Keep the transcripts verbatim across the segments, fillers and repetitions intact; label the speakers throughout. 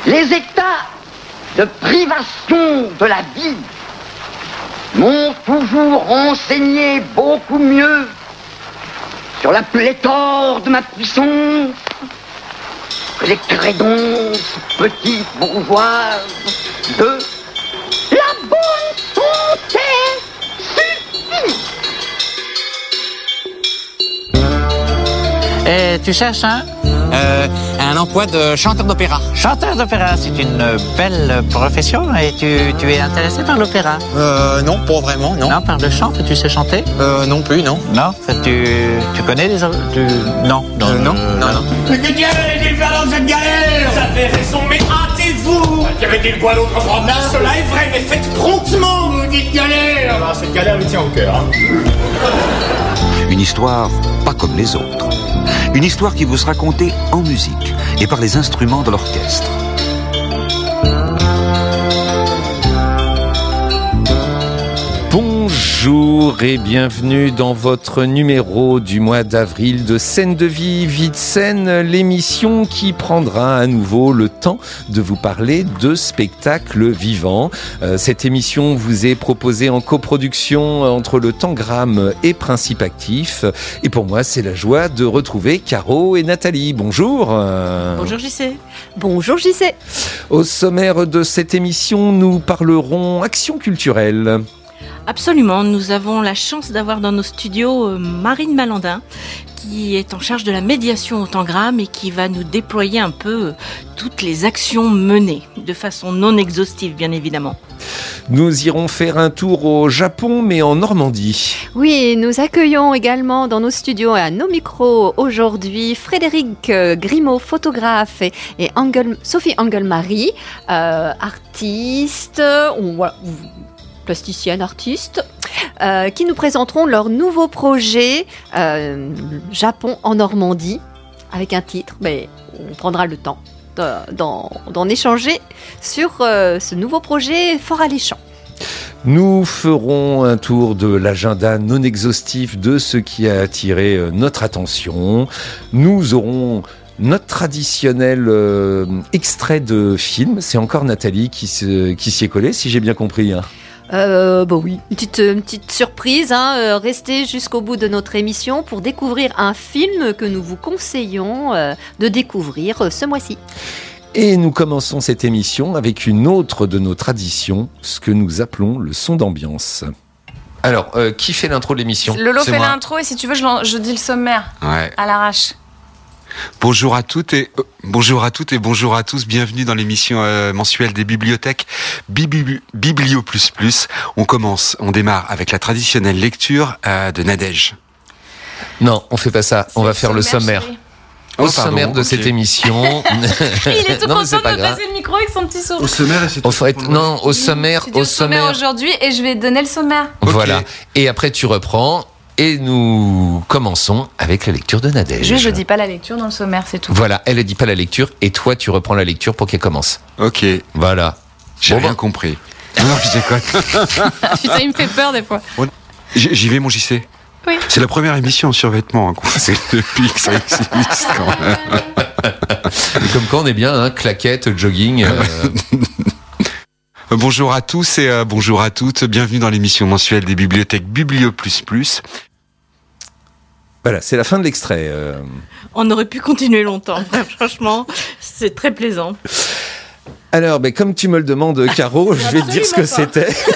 Speaker 1: Les états de privation de la vie m'ont toujours renseigné beaucoup mieux sur la pléthore de ma puissance que les crédonces petites bourgeoises de la bonne santé suffit.
Speaker 2: Et tu cherches un
Speaker 3: euh, un emploi de chanteur d'opéra.
Speaker 2: Chanteur d'opéra, c'est une belle profession. Et tu, tu es intéressé par l'opéra?
Speaker 3: Euh, non, pas vraiment, non.
Speaker 2: Non, par le chant, que tu sais chanter?
Speaker 3: Euh, non plus, non.
Speaker 2: Non, tu, tu connais les... Tu... Non, non,
Speaker 3: euh, non,
Speaker 2: euh,
Speaker 3: non, non.
Speaker 4: Mais que Dieu allait faire dans cette galère? Ça fait raison, mais hâtez-vous! Y avait-il quoi d'autre à prendre? Cela est vrai, mais faites promptement, maudite galère! Ah, cette galère lui tient au cœur, hein.
Speaker 5: Une histoire pas comme les autres. Une histoire qui vous sera racontée en musique et par les instruments de l'orchestre.
Speaker 6: Bonjour et bienvenue dans votre numéro du mois d'avril de Scène de vie, vie de scène, l'émission qui prendra à nouveau le temps de vous parler de spectacles vivants. Euh, cette émission vous est proposée en coproduction entre le Tangram et Principe Actif. Et pour moi, c'est la joie de retrouver Caro et Nathalie. Bonjour.
Speaker 7: Bonjour J C. Bonjour J C.
Speaker 6: Au sommaire de cette émission, nous parlerons action culturelle.
Speaker 7: Absolument, nous avons la chance d'avoir dans nos studios euh, Marine Malandin, qui est en charge de la médiation au Tangram et qui va nous déployer un peu euh, toutes les actions menées, de façon non exhaustive bien évidemment.
Speaker 6: Nous irons faire un tour au Japon, mais en Normandie.
Speaker 8: Oui, nous accueillons également dans nos studios et à nos micros aujourd'hui Frédéric Grimaud, photographe, et, et Angel, Sophie Engelmarie, euh, artiste, on, voilà, plasticienne, artiste, euh, qui nous présenteront leur nouveau projet euh, Japon en Normandie, avec un titre, mais on prendra le temps d'en, d'en échanger sur euh, ce nouveau projet fort alléchant.
Speaker 6: Nous ferons un tour de l'agenda non exhaustif de ce qui a attiré notre attention. Nous aurons notre traditionnel euh, extrait de film. C'est encore Nathalie qui, se, qui s'y est collée, si j'ai bien compris, hein.
Speaker 8: Euh, bah oui, une petite, une petite surprise, hein. euh, restez jusqu'au bout de notre émission pour découvrir un film que nous vous conseillons euh, de découvrir euh, ce mois-ci.
Speaker 6: Et nous commençons cette émission avec une autre de nos traditions, ce que nous appelons le son d'ambiance. Alors, euh, qui fait l'intro de l'émission ?
Speaker 9: Lolo
Speaker 6: C'est
Speaker 9: fait
Speaker 6: moi.
Speaker 9: l'intro et si tu veux, je, je dis le sommaire
Speaker 5: Ouais.
Speaker 9: à l'arrache.
Speaker 5: Bonjour à toutes et euh, bonjour à toutes et bonjour à tous. Bienvenue dans l'émission euh, mensuelle des bibliothèques Bibi, Biblio plus plus. On commence, on démarre avec la traditionnelle lecture euh, de Nadège.
Speaker 6: Non, on fait pas ça. On
Speaker 9: C'est
Speaker 6: va faire le sommaire.
Speaker 9: chérie.
Speaker 6: Au
Speaker 5: Oh, pardon,
Speaker 6: sommaire de
Speaker 5: ok.
Speaker 6: cette émission.
Speaker 9: Il est tout
Speaker 6: non, mais c'est
Speaker 9: content
Speaker 6: pas
Speaker 9: de
Speaker 6: grave.
Speaker 9: passer le micro avec son petit sourire.
Speaker 5: Au sommaire, c'est
Speaker 6: Au fait, non, au sommaire,
Speaker 9: Tu dis
Speaker 6: au
Speaker 9: au sommaire
Speaker 6: sommaire.
Speaker 9: aujourd'hui et je vais donner le sommaire.
Speaker 6: Voilà. Et après, tu reprends. Et nous commençons avec la lecture de Nadège.
Speaker 9: Juste, je dis pas la lecture dans le sommaire, c'est tout.
Speaker 6: Voilà, elle ne dit pas la lecture et toi, tu reprends la lecture pour qu'elle commence.
Speaker 5: Ok,
Speaker 6: Voilà.
Speaker 5: j'ai
Speaker 6: Bon,
Speaker 5: rien
Speaker 6: bah.
Speaker 5: compris. Non, je déconne.
Speaker 9: Putain, il me fait peur des fois.
Speaker 5: J- J'y vais, mon J C.
Speaker 9: Oui.
Speaker 5: C'est la première émission en survêtement hein, qu'on fait depuis que ça existe quand même.
Speaker 6: Et comme quoi, on est bien, hein, claquette, jogging. euh,
Speaker 5: Bonjour à tous et euh, bonjour à toutes. Bienvenue dans l'émission mensuelle des bibliothèques Biblio plus plus.
Speaker 6: Voilà, c'est la fin de l'extrait. euh.
Speaker 7: On aurait pu continuer longtemps, franchement, c'est très plaisant.
Speaker 6: Alors, ben, comme tu me le demandes, Caro, je vais te dire ce que
Speaker 7: Absolument pas.
Speaker 6: c'était.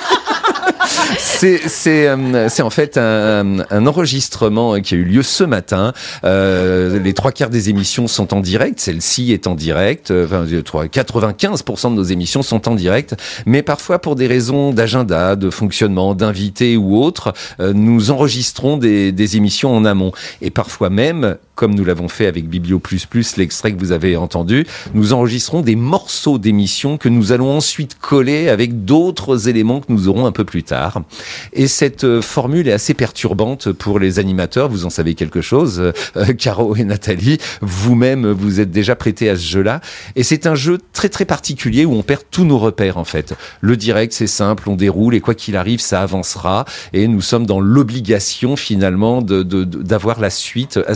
Speaker 6: C'est, c'est, euh, c'est en fait un, un enregistrement qui a eu lieu ce matin. Euh, les trois quarts des émissions sont en direct. Celle-ci est en direct. Enfin, quatre-vingt-quinze pour cent de nos émissions sont en direct. Mais parfois, pour des raisons d'agenda, de fonctionnement, d'invités ou autres, euh, nous enregistrons des, des émissions en amont. Et parfois même, comme nous l'avons fait avec Biblio plus plus, l'extrait que vous avez entendu, nous enregistrons des morceaux d'émissions que nous allons ensuite coller avec d'autres éléments que nous aurons un peu plus tard. Et cette euh, formule est assez perturbante pour les animateurs. Vous en savez quelque chose, euh, Caro et Nathalie. Vous-même, vous êtes déjà prêtés à ce jeu-là. Et c'est un jeu très très particulier où on perd tous nos repères en fait. Le direct, c'est simple, on déroule et quoi qu'il arrive, ça avancera. Et nous sommes dans l'obligation finalement de, de, de, d'avoir la suite à ce que nous faisons.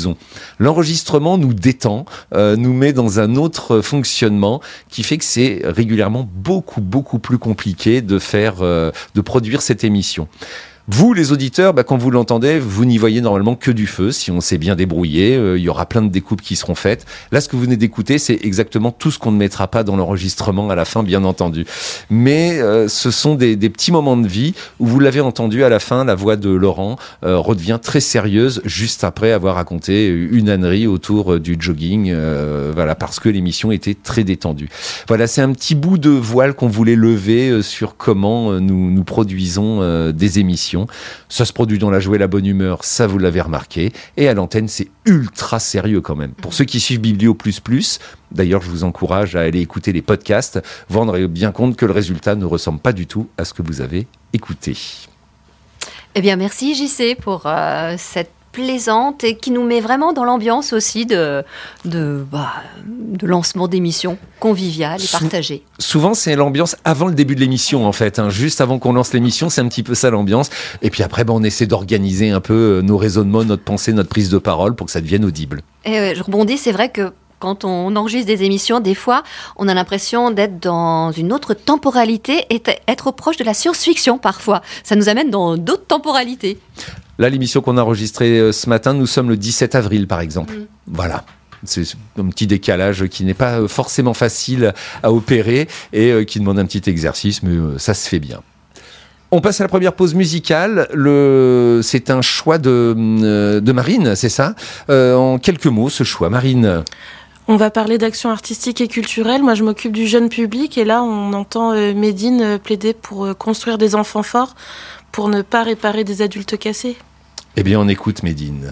Speaker 6: faisons. L'enregistrement nous détend, euh, nous met dans un autre fonctionnement qui fait que c'est régulièrement beaucoup, beaucoup plus compliqué de faire, euh, de produire cette émission. Vous, les auditeurs, bah, quand vous l'entendez, vous n'y voyez normalement que du feu. Si on s'est bien débrouillé, euh, il y aura plein de découpes qui seront faites. Là, ce que vous venez d'écouter, c'est exactement tout ce qu'on ne mettra pas dans l'enregistrement à la fin, bien entendu. Mais euh, ce sont des, des petits moments de vie où vous l'avez entendu à la fin, la voix de Laurent euh, redevient très sérieuse juste après avoir raconté une ânerie autour du jogging, euh, voilà, parce que l'émission était très détendue. Voilà, c'est un petit bout de voile qu'on voulait lever euh, sur comment euh, nous, nous produisons euh, des émissions. Ça se produit dans la joie et la bonne humeur, ça vous l'avez remarqué. Et à l'antenne, c'est ultra sérieux quand même. Pour ceux qui suivent Biblio plus plus, d'ailleurs, je vous encourage à aller écouter les podcasts. Vous rendrez bien compte que le résultat ne ressemble pas du tout à ce que vous avez écouté.
Speaker 8: Eh bien, merci J C pour euh, cette plaisante et qui nous met vraiment dans l'ambiance aussi de, de, bah, de lancement d'émissions conviviales et partagées.
Speaker 6: Souvent, c'est l'ambiance avant le début de l'émission, en fait. Hein. Juste avant qu'on lance l'émission, c'est un petit peu ça l'ambiance. Et puis après, bah, on essaie d'organiser un peu nos raisonnements, notre pensée, notre prise de parole pour que ça devienne audible.
Speaker 8: Et euh, je rebondis, c'est vrai que quand on enregistre des émissions, des fois, on a l'impression d'être dans une autre temporalité et être proche de la science-fiction parfois. Ça nous amène dans d'autres temporalités.
Speaker 6: Là, l'émission qu'on a enregistrée ce matin, nous sommes le dix-sept avril, par exemple. Mmh. Voilà. C'est un petit décalage qui n'est pas forcément facile à opérer et qui demande un petit exercice, mais ça se fait bien. On passe à la première pause musicale. Le... C'est un choix de, de Marine, c'est ça ? euh, En quelques mots, ce choix, Marine.
Speaker 10: On va parler d'action artistique et culturelle. Moi, je m'occupe du jeune public et là, on entend euh, Médine euh, plaider pour euh, construire des enfants forts pour ne pas réparer des adultes cassés.
Speaker 6: Eh bien, on écoute Médine.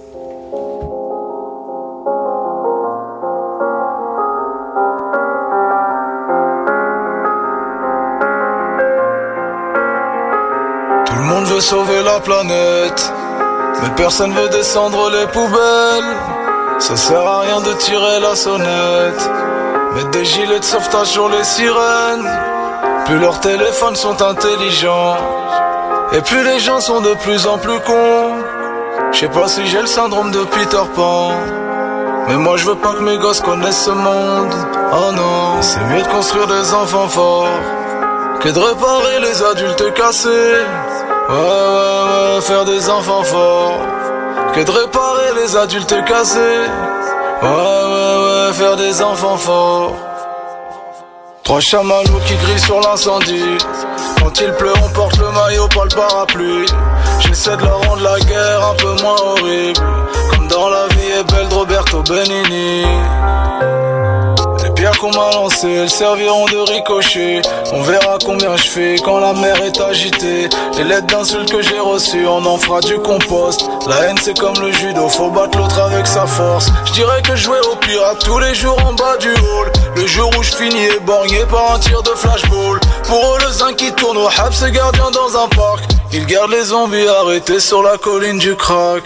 Speaker 11: Tout le monde veut sauver la planète, mais personne veut descendre les poubelles. Ça sert à rien de tirer la sonnette, mettre des gilets de sauvetage sur les sirènes. Plus leurs téléphones sont intelligents, et plus les gens sont de plus en plus cons. Je sais pas si j'ai le syndrome de Peter Pan, mais moi je veux pas que mes gosses connaissent ce monde. Oh non, c'est mieux de construire des enfants forts que de réparer les adultes cassés. Ouais, ouais, ouais, faire des enfants forts que de réparer les adultes cassés. Ouais, ouais, ouais, faire des enfants forts. Trois chamallows qui crient sur l'incendie. Quand il pleut, on porte le maillot, pas le parapluie. J'essaie de leur rendre la guerre un peu moins horrible, comme dans La vie est belle de Roberto Benigni. Les pierres qu'on m'a lancées, elles serviront de ricochet. On verra combien je fais quand la mer est agitée. Les lettres d'insultes que j'ai reçues, on en fera du compost. La haine c'est comme le judo, faut battre l'autre avec sa force. Je dirais que je jouais au pirate tous les jours en bas du hall. Le jour où je finis éborgné par un tir de flashball. Pour eux le zinc qui tourne au hab, c'est gardien dans un parc. Ils gardent les zombies arrêtés sur la colline du crack.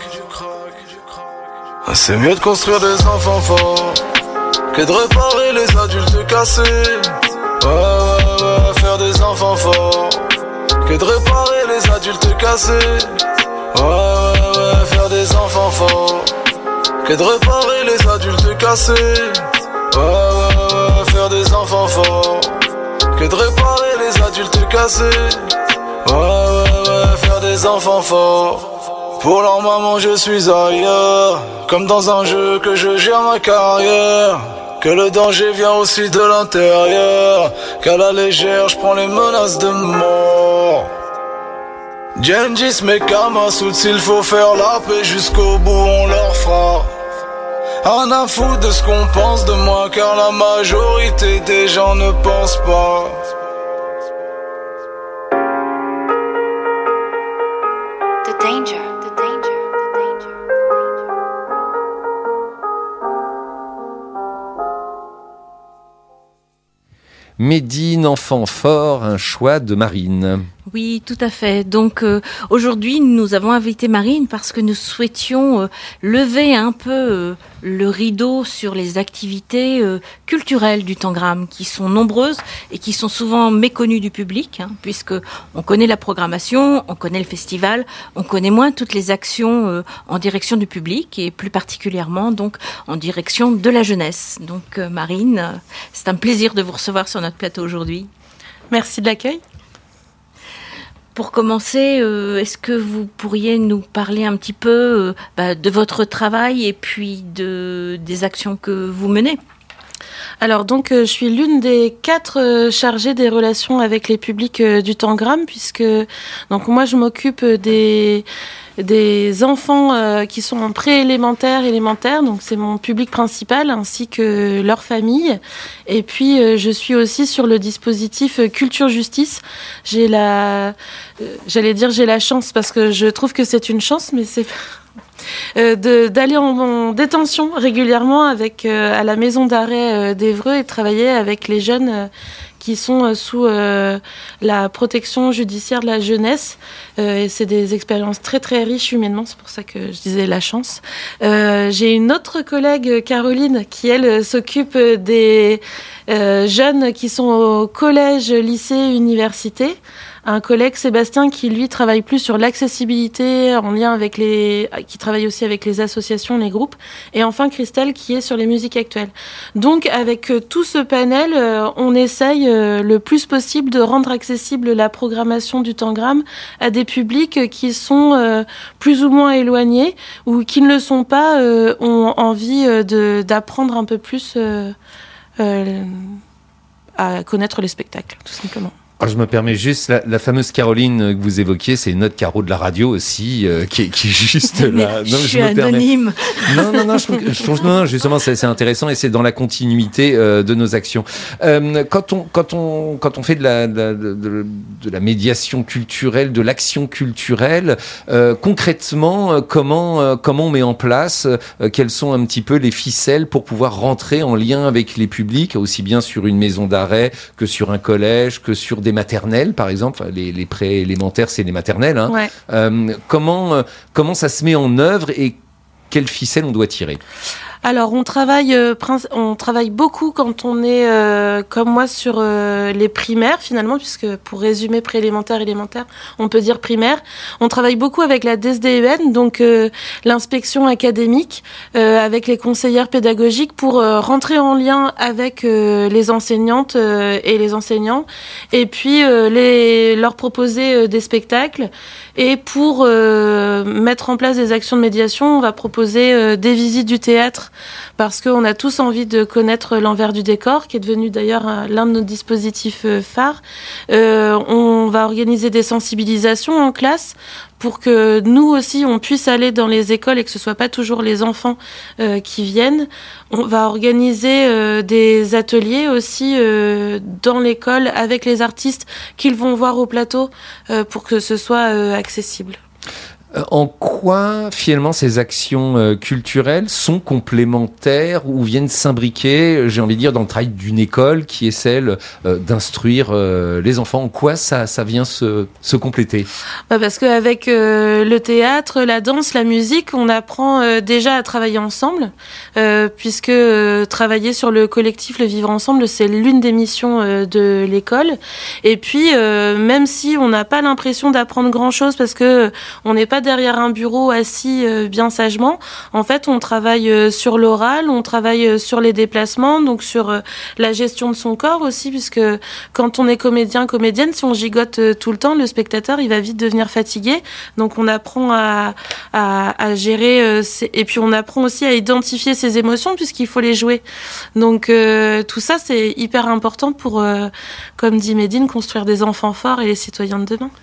Speaker 11: C'est mieux de construire des enfants forts que de réparer les adultes cassés. Ouais, ouais, ouais, faire des enfants forts que de réparer les adultes cassés. Ouais, ouais, ouais, faire des enfants forts que de réparer les adultes cassés. Ouais, ouais, ouais, faire des enfants forts que de réparer les adultes cassés. Ouais, ouais, ouais, faire des enfants forts. Pour leur maman je suis ailleurs, comme dans un jeu que je gère ma carrière. Que le danger vient aussi de l'intérieur, qu'à la légère je prends les menaces de mort. Gengis mes Kamasuts, s'il faut faire la paix jusqu'au bout on leur fera. Rien à foutre de ce qu'on pense de moi, car la majorité des gens ne pensent pas.
Speaker 12: The danger, the danger, the danger.
Speaker 6: Médine, enfant fort, un choix de Marine.
Speaker 7: Oui, tout à fait. Donc euh, aujourd'hui, nous avons invité Marine parce que nous souhaitions euh, lever un peu euh, le rideau sur les activités euh, culturelles du Tangram, qui sont nombreuses et qui sont souvent méconnues du public, hein, puisque on connaît la programmation, on connaît le festival, on connaît moins toutes les actions euh, en direction du public et plus particulièrement donc en direction de la jeunesse. Donc euh, Marine, euh, c'est un plaisir de vous recevoir sur notre plateau aujourd'hui.
Speaker 10: Merci de l'accueil.
Speaker 7: Pour commencer, euh, est-ce que vous pourriez nous parler un petit peu euh, bah, de votre travail et puis de, des actions que vous menez ?
Speaker 10: Alors donc euh, je suis l'une des quatre euh, chargées des relations avec les publics euh, du Tangram, puisque donc moi je m'occupe des des enfants euh, qui sont en préélémentaire, élémentaire, donc c'est mon public principal, ainsi que leur famille. Et puis euh, je suis aussi sur le dispositif Culture Justice. J'ai la, euh, j'allais dire j'ai la chance, parce que je trouve que c'est une chance, mais c'est Euh, de, d'aller en, en détention régulièrement avec, euh, à la maison d'arrêt euh, d'Évreux et de travailler avec les jeunes euh, qui sont euh, sous euh, la protection judiciaire de la jeunesse. Euh, et c'est des expériences très très riches humainement, c'est pour ça que je disais la chance. Euh, j'ai une autre collègue, Caroline, qui elle s'occupe des euh, jeunes qui sont au collège, lycée, université. Un collègue, Sébastien, qui lui travaille plus sur l'accessibilité en lien avec les, qui travaille aussi avec les associations, les groupes. Et enfin Christelle, qui est sur les musiques actuelles. Donc avec euh, tout ce panel, euh, on essaye euh, le plus possible de rendre accessible la programmation du Tangram à des publics qui sont euh, plus ou moins éloignés ou qui ne le sont pas, euh, ont envie euh, de, d'apprendre un peu plus euh, euh, à connaître les spectacles, tout simplement.
Speaker 6: Alors, je me permets juste, la, la fameuse Caroline que vous évoquiez, c'est une autre Caro de la radio aussi, euh, qui, est, qui est juste
Speaker 7: mais
Speaker 6: là.
Speaker 7: Je
Speaker 6: non,
Speaker 7: suis
Speaker 6: je me
Speaker 7: anonyme.
Speaker 6: Permets... Non, non, non, je trouve, je trouve non, justement, c'est, c'est intéressant et c'est dans la continuité euh, de nos actions. Euh, quand on, quand on, quand on fait de la, de, de, de la médiation culturelle, de l'action culturelle, euh, concrètement, euh, comment, euh, comment on met en place, euh, quelles sont un petit peu les ficelles pour pouvoir rentrer en lien avec les publics, aussi bien sur une maison d'arrêt que sur un collège, que sur des des maternelles, par exemple, les, les pré-élémentaires, c'est les maternelles. Hein.
Speaker 10: Ouais.
Speaker 6: Euh, comment, euh, comment ça se met en œuvre et quelle ficelle on doit tirer ?
Speaker 10: Alors on travaille, euh, on travaille beaucoup quand on est euh, comme moi sur euh, les primaires finalement, puisque pour résumer préélémentaire, élémentaire, on peut dire primaire. On travaille beaucoup avec la D S D E N, donc euh, l'inspection académique, euh, avec les conseillères pédagogiques pour euh, rentrer en lien avec euh, les enseignantes euh, et les enseignants, et puis euh, les, leur proposer euh, des spectacles. Et pour euh, mettre en place des actions de médiation, on va proposer euh, des visites du théâtre, parce qu'on a tous envie de connaître l'envers du décor, qui est devenu d'ailleurs l'un de nos dispositifs phares. Euh, on va organiser des sensibilisations en classe pour que nous aussi, on puisse aller dans les écoles et que ce soit pas toujours les enfants euh, qui viennent. On va organiser euh, des ateliers aussi euh, dans l'école avec les artistes qu'ils vont voir au plateau euh, pour que ce soit euh, accessible.
Speaker 6: En quoi, finalement, ces actions euh, culturelles sont complémentaires ou viennent s'imbriquer, j'ai envie de dire, dans le travail d'une école qui est celle euh, d'instruire euh, les enfants ? En quoi ça, ça vient se, se compléter ?
Speaker 10: Bah parce qu'avec euh, le théâtre, la danse, la musique, on apprend euh, déjà à travailler ensemble, euh, puisque euh, travailler sur le collectif, le vivre ensemble, c'est l'une des missions euh, de l'école. Et puis, euh, même si on n'a pas l'impression d'apprendre grand-chose, parce que on n'est pas derrière un bureau assis euh, bien sagement. En fait, on travaille euh, sur l'oral, on travaille euh, sur les déplacements, donc sur euh, la gestion de son corps aussi, puisque quand on est comédien, comédienne, si on gigote euh, tout le temps, le spectateur, il va vite devenir fatigué. Donc, on apprend à, à, à gérer, euh, ses... et puis on apprend aussi à identifier ses émotions, puisqu'il faut les jouer. Donc, euh, tout ça, c'est hyper important pour, euh, comme dit Médine, construire des enfants forts et les citoyens de demain.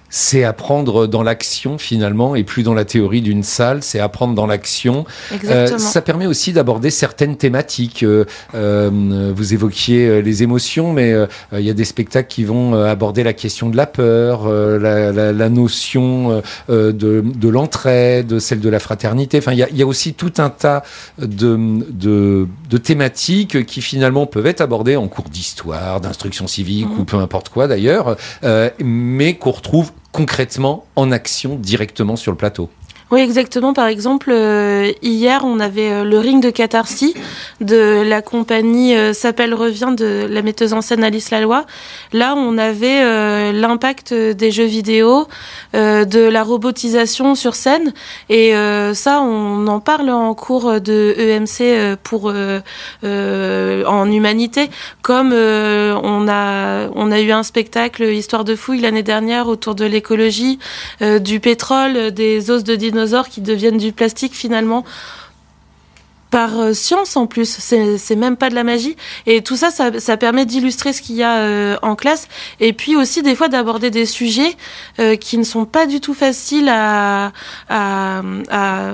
Speaker 6: c'est apprendre dans l'action finalement et plus dans la théorie d'une salle, c'est apprendre dans l'action.
Speaker 10: Exactement.
Speaker 6: Euh, ça permet aussi d'aborder certaines thématiques. Euh, euh, vous évoquiez les émotions, mais euh, il y a des spectacles qui vont aborder la question de la peur, euh, la, la, la notion euh, de, de l'entraide, celle de la fraternité. Enfin, il y a, il y a aussi tout un tas de, de, de thématiques qui finalement peuvent être abordées en cours d'histoire, d'instruction civique mmh. ou peu importe quoi d'ailleurs, euh, mais qu'on retrouve concrètement en action directement sur le plateau.
Speaker 10: Oui, exactement. Par exemple, euh, hier, on avait euh, le ring de Catharsis de la compagnie euh, S'appelle Revient de la metteuse en scène Alice Laloy. Là, on avait euh, l'impact des jeux vidéo, euh, de la robotisation sur scène. Et euh, ça, on en parle en cours de E M C euh, pour euh, euh, en humanité. Comme euh, on a on a eu un spectacle Histoire de fouille l'année dernière autour de l'écologie, euh, du pétrole, des os de dinosaures qui deviennent du plastique finalement par euh, science en plus, c'est, c'est même pas de la magie et tout ça, ça, ça permet d'illustrer ce qu'il y a euh, en classe et puis aussi des fois d'aborder des sujets euh, qui ne sont pas du tout faciles à, à, à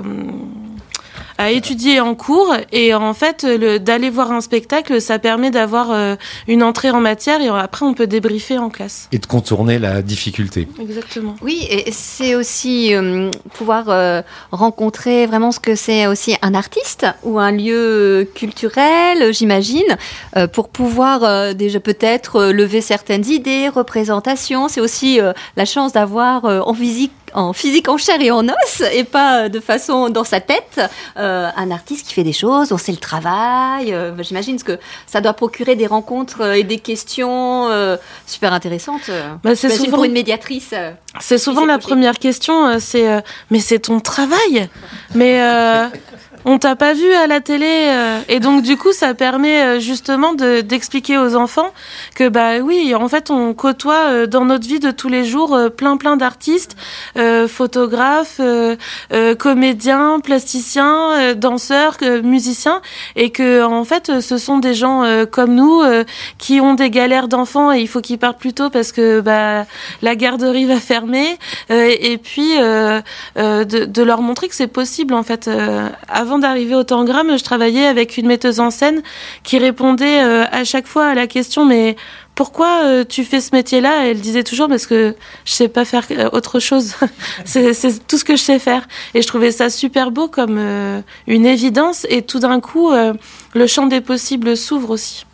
Speaker 10: à étudier en cours et en fait le, d'aller voir un spectacle, ça permet d'avoir euh, une entrée en matière et après on peut débriefer en classe.
Speaker 6: Et de contourner la difficulté.
Speaker 10: Exactement.
Speaker 8: Oui, et c'est aussi euh, pouvoir euh, rencontrer vraiment ce que c'est aussi un artiste ou un lieu culturel, j'imagine, euh, pour pouvoir euh, déjà peut-être euh, lever certaines idées, représentations. C'est aussi euh, la chance d'avoir euh, en physique en physique, en chair et en os, et pas de façon dans sa tête, euh, un artiste qui fait des choses, on sait le travail, euh, j'imagine que ça doit procurer des rencontres et des questions euh, super intéressantes.
Speaker 10: Bah, c'est
Speaker 8: j'imagine
Speaker 10: souvent...
Speaker 8: pour une médiatrice. Euh,
Speaker 10: c'est souvent la première question, euh, c'est euh, mais c'est ton travail, mais euh, on t'a pas vu à la télé, euh, et donc du coup ça permet euh, justement de, d'expliquer aux enfants que bah oui, en fait on côtoie euh, dans notre vie de tous les jours euh, plein plein d'artistes. Euh, photographes, euh, euh, comédiens, plasticiens, euh, danseurs, euh, musiciens, et que en fait ce sont des gens euh, comme nous euh, qui ont des galères d'enfants et il faut qu'ils partent plus tôt parce que bah la garderie va fermer euh, et puis euh, euh, de, de leur montrer que c'est possible en fait. Euh, avant d'arriver au Tangram, je travaillais avec une metteuse en scène qui répondait euh, à chaque fois à la question mais pourquoi euh, tu fais ce métier-là ? Elle disait toujours parce que je sais pas faire euh, autre chose. c'est, c'est tout ce que je sais faire. Et je trouvais ça super beau comme euh, une évidence. Et tout d'un coup, euh, le champ des possibles s'ouvre aussi.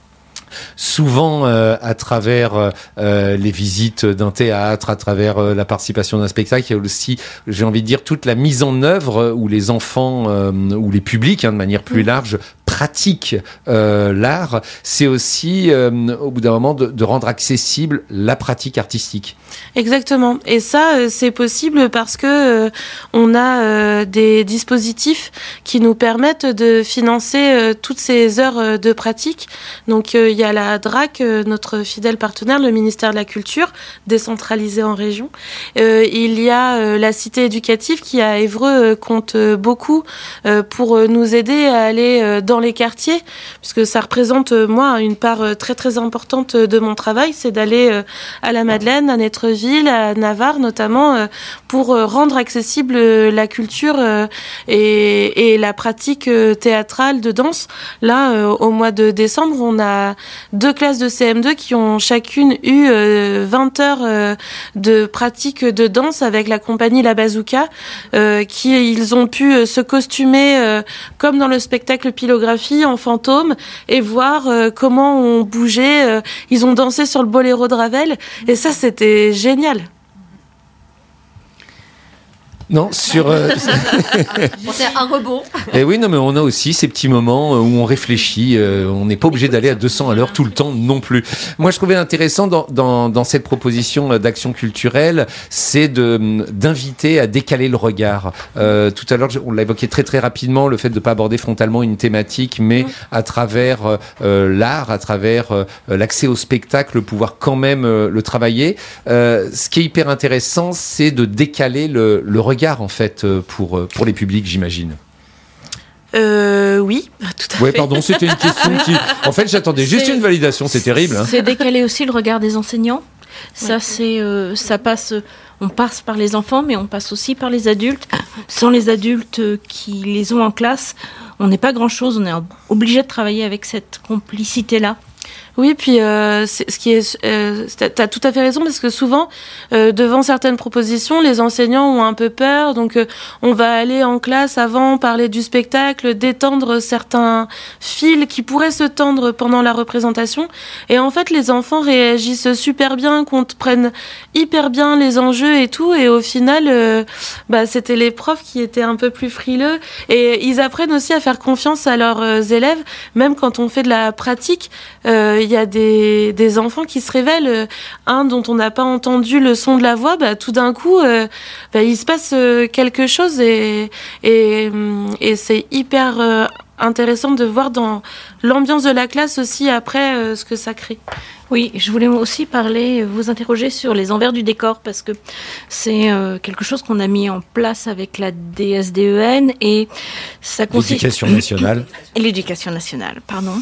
Speaker 6: Souvent euh, à travers euh, les visites d'un théâtre, à travers euh, la participation d'un spectacle, il y a aussi, j'ai envie de dire, toute la mise en œuvre où les enfants euh, ou les publics, hein, de manière plus large, pratiquent euh, l'art. C'est aussi, euh, au bout d'un moment, de, de rendre accessible la pratique artistique.
Speaker 10: Exactement. Et ça, euh, c'est possible parce que euh, on a euh, des dispositifs qui nous permettent de financer euh, toutes ces heures euh, de pratique. Donc, euh, il y a la D R A C, euh, notre fidèle partenaire, le ministère de la Culture, décentralisé en région. Euh, il y a euh, la cité éducative qui, à Évreux, euh, compte euh, beaucoup euh, pour euh, nous aider à aller euh, dans les quartiers, puisque ça représente, euh, moi, une part euh, très, très importante de mon travail, c'est d'aller euh, à la Madeleine, à Netreville, à Navarre notamment, euh, pour euh, rendre accessible euh, la culture euh, et, et la pratique euh, théâtrale de danse. Là, euh, au mois de décembre, on a deux classes de C M deux qui ont chacune eu euh, vingt heures euh, de pratique de danse avec la compagnie La Bazooka, euh, qui ils ont pu euh, se costumer euh, comme dans le spectacle Pylographie en fantôme et voir euh, comment on bougeait. Euh, ils ont dansé sur le boléro de Ravel et ça c'était génial.
Speaker 6: Non, sur... Euh...
Speaker 8: c'est un rebond.
Speaker 6: Et oui, non, mais on a aussi ces petits moments où on réfléchit. Euh, on n'est pas obligé d'aller à deux cents à l'heure tout le temps non plus. Moi, je trouvais intéressant dans, dans, dans cette proposition d'action culturelle, c'est de, d'inviter à décaler le regard. Euh, tout à l'heure, on l'a évoqué très très rapidement, le fait de ne pas aborder frontalement une thématique, mais à travers euh, l'art, à travers euh, l'accès au spectacle, pouvoir quand même euh, le travailler. Euh, ce qui est hyper intéressant, c'est de décaler le, le regard en fait pour, pour les publics, j'imagine.
Speaker 10: Euh, oui, tout à
Speaker 6: ouais,
Speaker 10: fait.
Speaker 6: Pardon, c'était une question qui... En fait, j'attendais juste
Speaker 7: c'est,
Speaker 6: une validation, c'est terrible. Hein.
Speaker 7: C'est décaler aussi le regard des enseignants. Ça, c'est, euh, ça passe... on passe par les enfants, mais on passe aussi par les adultes. Sans les adultes qui les ont en classe, on n'est pas grand-chose. On est obligé de travailler avec cette complicité-là.
Speaker 10: Oui, puis euh, c'est, ce qui est, euh, t'as tout à fait raison, parce que souvent, euh, devant certaines propositions, les enseignants ont un peu peur, donc euh, on va aller en classe avant, parler du spectacle, détendre certains fils qui pourraient se tendre pendant la représentation, et en fait, les enfants réagissent super bien, comprennent hyper bien les enjeux et tout, et au final, euh, bah, c'était les profs qui étaient un peu plus frileux, et ils apprennent aussi à faire confiance à leurs euh, élèves, même quand on fait de la pratique. Euh, il y a des, des enfants qui se révèlent, un dont on n'a pas entendu le son de la voix, bah, tout d'un coup, euh, bah, il se passe euh, quelque chose et, et, et c'est hyper euh, intéressant de voir dans l'ambiance de la classe aussi après euh, ce que ça crée.
Speaker 7: Oui, je voulais aussi parler, vous interroger sur les envers du décor, parce que c'est euh, quelque chose qu'on a mis en place avec la D S D E N et ça consiste...
Speaker 6: L'éducation nationale.
Speaker 7: L'éducation nationale, pardon.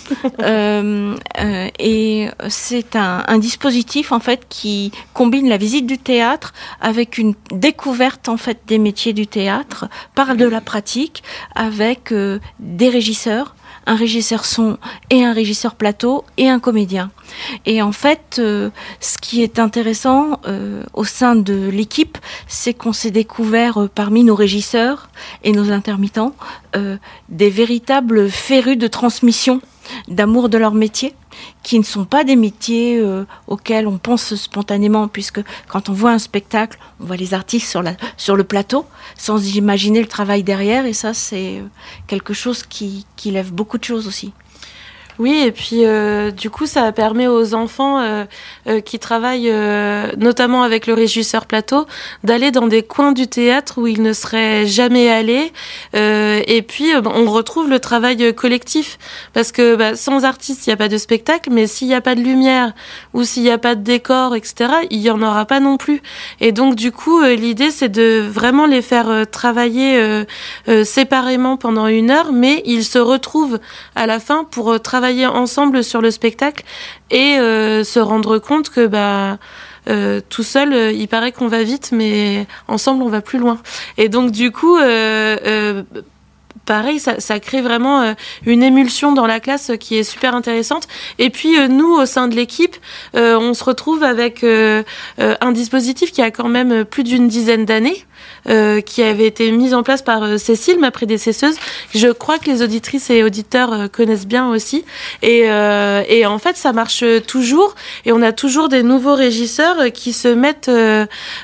Speaker 7: euh, euh, et c'est un, un dispositif en fait qui combine la visite du théâtre avec une découverte en fait des métiers du théâtre par de la pratique avec euh, des régisseurs, un régisseur son et un régisseur plateau et un comédien. Et en fait, euh, ce qui est intéressant euh, au sein de l'équipe, c'est qu'on s'est découvert euh, parmi nos régisseurs et nos intermittents euh, des véritables férus de transmission, d'amour de leur métier, qui ne sont pas des métiers euh, auxquels on pense spontanément, puisque quand on voit un spectacle, on voit les artistes sur, la, sur le plateau, sans imaginer le travail derrière, et ça, c'est quelque chose qui, qui lève beaucoup de choses aussi.
Speaker 10: Oui, et puis euh, du coup, ça permet aux enfants euh, euh, qui travaillent euh, notamment avec le régisseur plateau d'aller dans des coins du théâtre où ils ne seraient jamais allés. Euh, et puis, euh, on retrouve le travail collectif. Parce que bah, sans artistes, il n'y a pas de spectacle, mais s'il n'y a pas de lumière ou s'il n'y a pas de décor, et cetera, il n'y en aura pas non plus. Et donc, du coup, euh, l'idée, c'est de vraiment les faire euh, travailler euh, euh, séparément pendant une heure, mais ils se retrouvent à la fin pour euh, travailler ensemble sur le spectacle et euh, se rendre compte que bah euh, tout seul euh, il paraît qu'on va vite, mais ensemble on va plus loin. Et donc du coup euh, euh, pareil, ça, ça crée vraiment euh, une émulsion dans la classe euh, qui est super intéressante. Et puis euh, nous, au sein de l'équipe, euh, on se retrouve avec euh, euh, un dispositif qui a quand même plus d'une dizaine d'années, euh, qui avait été mis en place par euh, Cécile, ma prédécesseuse. Je crois que les auditrices et auditeurs euh, connaissent bien aussi. Et, euh, et en fait, ça marche toujours. Et on a toujours des nouveaux régisseurs euh, qui se mettent, euh,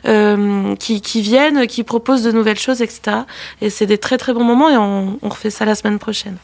Speaker 10: euh, qui, qui viennent, qui proposent de nouvelles choses, et cetera. Et c'est des très très bons moments et on, on refait ça la semaine prochaine.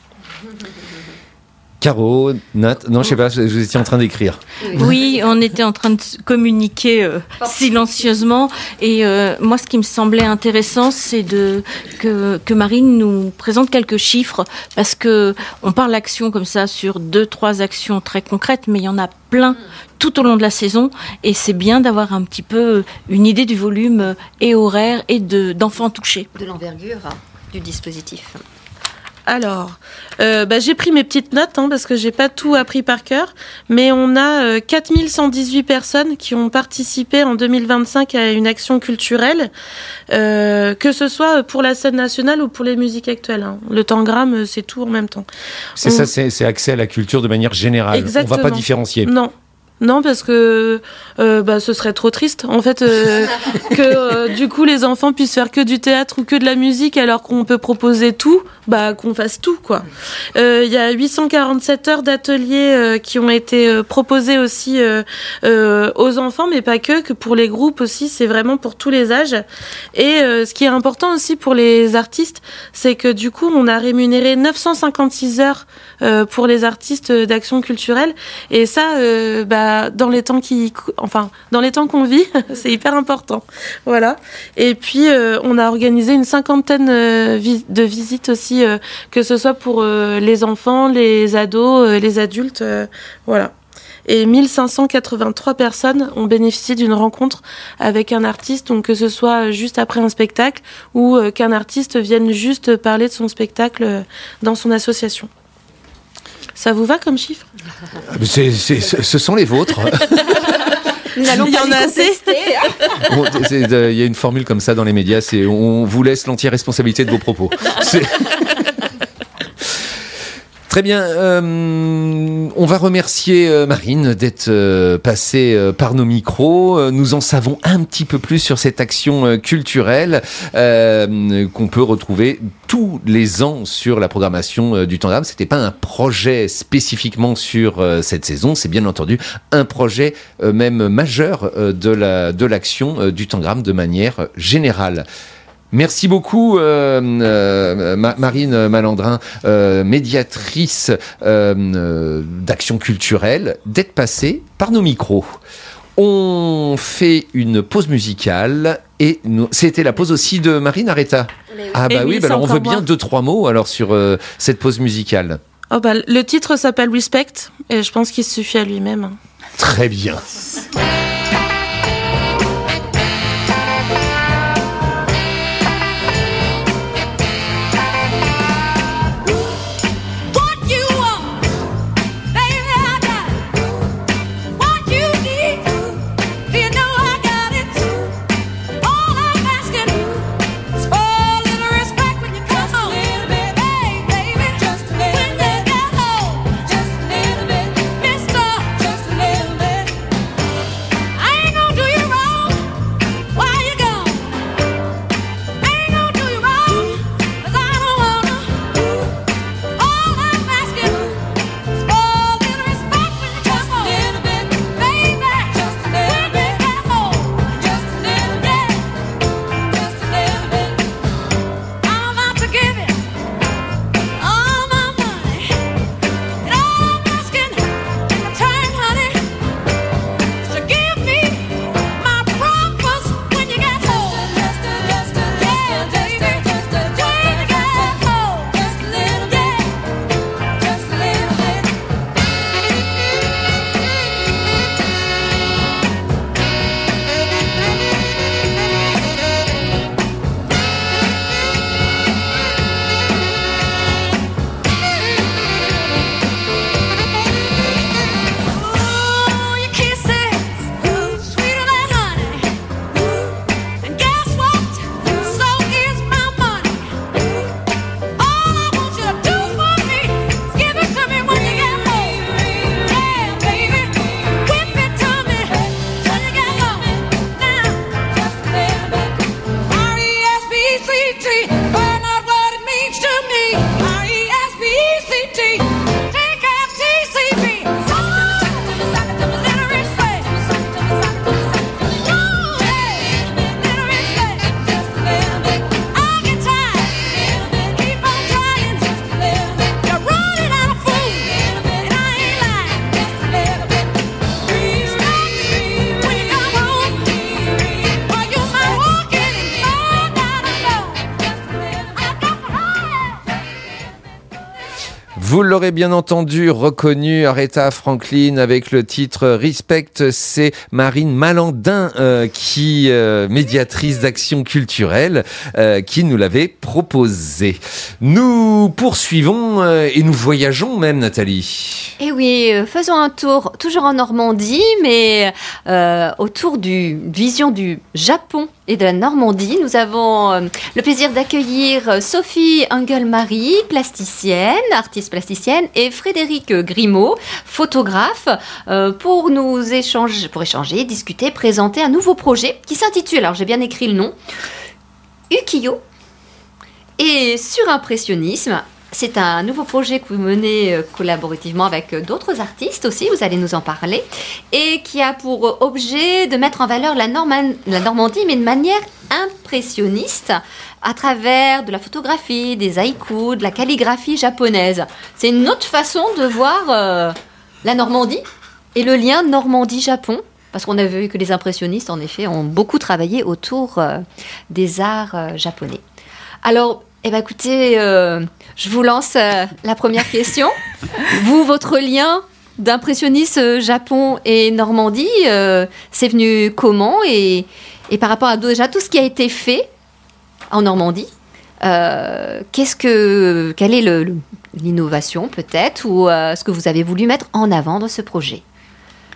Speaker 6: Caro, Nat, non, je sais pas, vous étiez en train d'écrire.
Speaker 7: Oui, on était en train de communiquer euh, silencieusement. Et euh, moi, ce qui me semblait intéressant, c'est de que, que Marine nous présente quelques chiffres, parce que on parle d'action comme ça sur deux, trois actions très concrètes, mais il y en a plein tout au long de la saison, et c'est bien d'avoir un petit peu une idée du volume et horaire et de d'enfants touchés.
Speaker 8: De l'envergure hein, du dispositif.
Speaker 10: Alors, euh, bah, j'ai pris mes petites notes hein, parce que j'ai pas tout appris par cœur, mais on a euh, quatre mille cent dix-huit personnes qui ont participé en deux mille vingt-cinq à une action culturelle, euh, que ce soit pour la scène nationale ou pour les musiques actuelles. Hein. Le tangram, c'est tout en même temps.
Speaker 6: C'est
Speaker 10: on...
Speaker 6: ça, c'est, c'est accès à la culture de manière générale.
Speaker 10: Exactement.
Speaker 6: On va pas différencier.
Speaker 10: Non. Non, parce que euh, bah, ce serait trop triste, en fait, euh, que euh, du coup les enfants puissent faire que du théâtre ou que de la musique, alors qu'on peut proposer tout, bah qu'on fasse tout, quoi. Il euh, y a huit cent quarante-sept heures d'ateliers euh, qui ont été euh, proposées aussi euh, euh, aux enfants, mais pas que, que pour les groupes aussi, c'est vraiment pour tous les âges. Et euh, ce qui est important aussi pour les artistes, c'est que du coup, on a rémunéré neuf cent cinquante-six heures euh, pour les artistes d'action culturelle, et ça, euh, bah dans les temps qui, enfin, dans les temps qu'on vit, c'est hyper important. Voilà. Et puis, euh, on a organisé une cinquantaine euh, vi- de visites aussi, euh, que ce soit pour euh, les enfants, les ados, euh, les adultes, euh, voilà. Et mille cinq cent quatre-vingt-trois personnes ont bénéficié d'une rencontre avec un artiste, donc que ce soit juste après un spectacle ou euh, qu'un artiste vienne juste parler de son spectacle euh, dans son association. Ça vous va comme chiffre ?
Speaker 6: c'est, c'est, ce sont les vôtres.
Speaker 8: Nous n'allons
Speaker 10: Il y
Speaker 8: pas
Speaker 10: en
Speaker 8: les
Speaker 10: a assez.
Speaker 8: contester, hein.
Speaker 6: Bon, c'est- euh, Il y a une formule comme ça dans les médias, c'est on vous laisse l'entière responsabilité de vos propos. C'est- Très bien, euh, on va remercier euh, Marine d'être euh, passée euh, par nos micros. Euh, Nous en savons un petit peu plus sur cette action euh, culturelle euh, qu'on peut retrouver tous les ans sur la programmation euh, du Tangram. C'était pas un projet spécifiquement sur euh, cette saison, c'est bien entendu un projet euh, même majeur euh, de la de l'action euh, du Tangram de manière générale. Merci beaucoup euh, euh, Ma- Marine Malandrin, euh, médiatrice euh, euh, d'action culturelle, d'être passée par nos micros. On fait une pause musicale et nous- c'était la pause aussi de Marine Areta. Ah bah
Speaker 10: Eh
Speaker 6: oui,
Speaker 10: oui,
Speaker 6: bah
Speaker 10: c'est
Speaker 6: alors on
Speaker 10: encore
Speaker 6: veut bien
Speaker 10: moi.
Speaker 6: deux trois mots alors sur euh, cette pause musicale.
Speaker 10: Oh bah, le titre s'appelle Respect et je pense qu'il se suffit à lui-même.
Speaker 6: Très bien.
Speaker 13: What you want, baby, I got it. What you need, you know I got it. All I'm asking is for a little respect when you come home. Hey, baby, just a little when you get home. Just a little bit, mister, just a little bit. I ain't gonna do you wrong while you gone. I ain't gonna do you wrong 'cause I don't wanna. All I'm asking is for a little respect when you come home. Just a little bit, baby. Just a little bit. When you get home. Just a little bit. Just a little bit. I'm about to give you all my money. And all I'm asking in return, honey, is to give me my breakfast when you get home. Just a, just a, yeah, baby. Just a, just a, when you get home. Just a little bit. Just a little bit. Ooh, your kisses, sweeter than honey. And guess what? So is my money. All I want you to do for me is give it to me when you get home. Yeah, baby, whip it to me when you get home. Now, just a little bit. R E S P E C T, find out what it means to me. R E S P E C T, take F T C B. Sock it to me, sock it to me, sock it to me, little respect. Sock it to me, sock it to me, sock it to me. Ooh, hey, little respect, just a little bit. I get tired, keep on trying, just a little bit. You're running out of food, and I ain't lying, just a little bit. Respect when you come home, or you might walk in and fall down alone. Just a little. I got to hide.
Speaker 6: Vous l'aurez bien entendu, reconnu Aretha Franklin avec le titre Respect, c'est Marine Malandrin euh, qui, euh, médiatrice d'action culturelle, euh, qui nous l'avait proposé. Nous poursuivons euh, et nous voyageons même, Nathalie.
Speaker 8: Et oui, euh, faisons un tour, toujours en Normandie, mais euh, autour du vision du Japon et de la Normandie. Nous avons euh, le plaisir d'accueillir euh, Sophie Engelmarie, plasticienne, artiste plasticienne, et Frédéric Grimaud, photographe, euh, pour nous échanger, pour échanger, discuter, présenter un nouveau projet qui s'intitule, alors j'ai bien écrit le nom, Ukiyo et surimpressionnisme. C'est un nouveau projet que vous menez euh, collaborativement avec euh, d'autres artistes aussi, vous allez nous en parler, et qui a pour euh, objet de mettre en valeur la, Norman- la Normandie, mais de manière impressionniste, à travers de la photographie, des haïkus, de la calligraphie japonaise. C'est une autre façon de voir euh, la Normandie et le lien Normandie-Japon, parce qu'on a vu que les impressionnistes, en effet, ont beaucoup travaillé autour euh, des arts euh, japonais. Alors, eh ben, écoutez, euh, je vous lance euh, la première question. Vous, votre lien d'impressionniste euh, Japon et Normandie, euh, c'est venu comment, et, et par rapport à déjà tout ce qui a été fait en Normandie, euh, qu'est-ce que, quelle est le, le- l'innovation peut-être, ou euh, ce que vous avez voulu mettre en avant dans ce projet?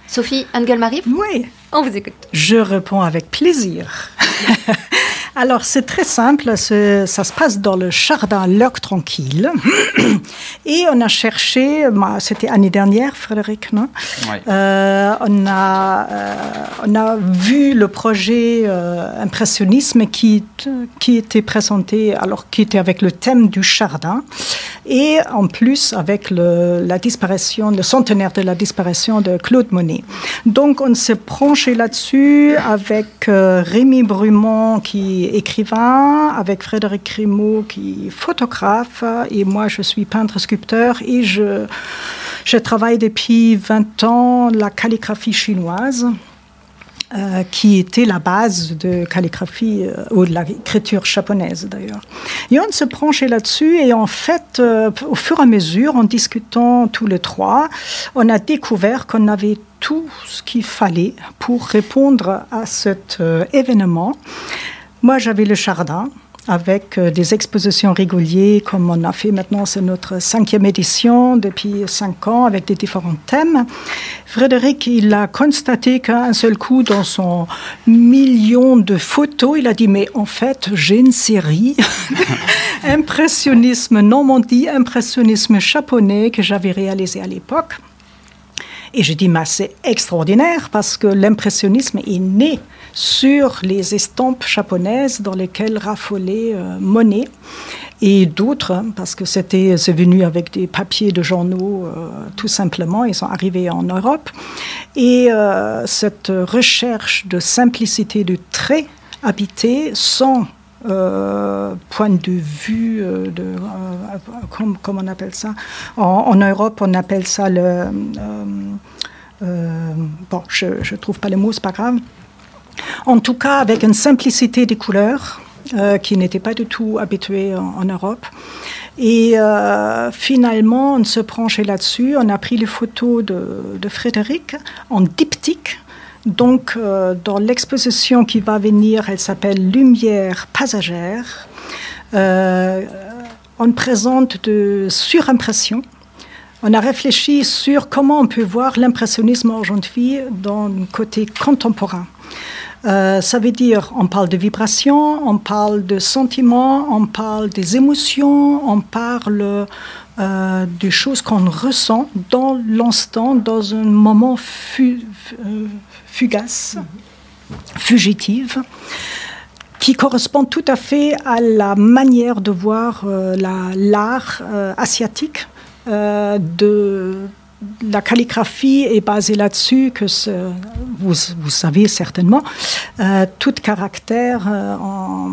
Speaker 8: Sophie Engelmarie?
Speaker 14: Oui.
Speaker 8: On vous écoute.
Speaker 14: Je réponds avec plaisir. Alors, c'est très simple. C'est, ça se passe dans le jardin L'Heure Tranquille. Et on a cherché, bah, c'était l'année dernière, Frédéric, non?
Speaker 2: Ouais.
Speaker 14: Euh, on, a, euh, on a vu le projet euh, impressionnisme qui, qui était présenté, alors qui était avec le thème du jardin. Et en plus, avec le, la disparition, le centenaire de la disparition de Claude Monet. Donc, on s'est penché là-dessus avec euh, Rémi Brumont, qui est écrivain, avec Frédéric Grimaud, qui est photographe, et moi, je suis peintre-sculpteur, et je, je travaille depuis vingt ans la calligraphie chinoise. Euh, qui était la base de calligraphie euh, ou de l'écriture japonaise d'ailleurs. Et on se penchait là-dessus et en fait, euh, au fur et à mesure, en discutant tous les trois, on a découvert qu'on avait tout ce qu'il fallait pour répondre à cet euh, événement. Moi, j'avais le jardin, avec euh, des expositions régulières, comme on a fait maintenant, c'est notre cinquième édition depuis cinq ans, avec des différents thèmes. Frédéric, il a constaté qu'un seul coup, dans son million de photos, il a dit, mais en fait, j'ai une série, impressionnisme Normandie, impressionnisme japonais, que j'avais réalisé à l'époque. Et je dis, mais c'est extraordinaire, parce que l'impressionnisme est né sur les estampes japonaises dans lesquelles raffolait euh, Monet et d'autres, hein, parce que c'était, c'est venu avec des papiers de journaux, euh, tout simplement, ils sont arrivés en Europe. Et euh, cette recherche de simplicité du trait habité sans Euh, point de vue euh, de euh, comme, comme on appelle ça en, en Europe on appelle ça le euh, euh, bon je je trouve pas les mots, c'est pas grave. En tout cas, avec une simplicité des couleurs euh, qui n'était pas du tout habituée en, en Europe. Et euh, finalement, on se penchait là-dessus. On a pris les photos de, de Frédéric en diptyque. Donc, euh, dans l'exposition qui va venir, elle s'appelle Lumière passagère. Euh, on présente de surimpression. On a réfléchi sur comment on peut voir l'impressionnisme aujourd'hui dans le côté contemporain. Euh, ça veut dire, on parle de vibrations, on parle de sentiments, on parle des émotions, on parle euh, des choses qu'on ressent dans l'instant, dans un moment fu, euh, fugace, fugitive, qui correspond tout à fait à la manière de voir euh, la, l'art euh, asiatique euh, de... La calligraphie est basée là-dessus, que ce, vous, vous savez certainement, euh, tout caractère euh, en,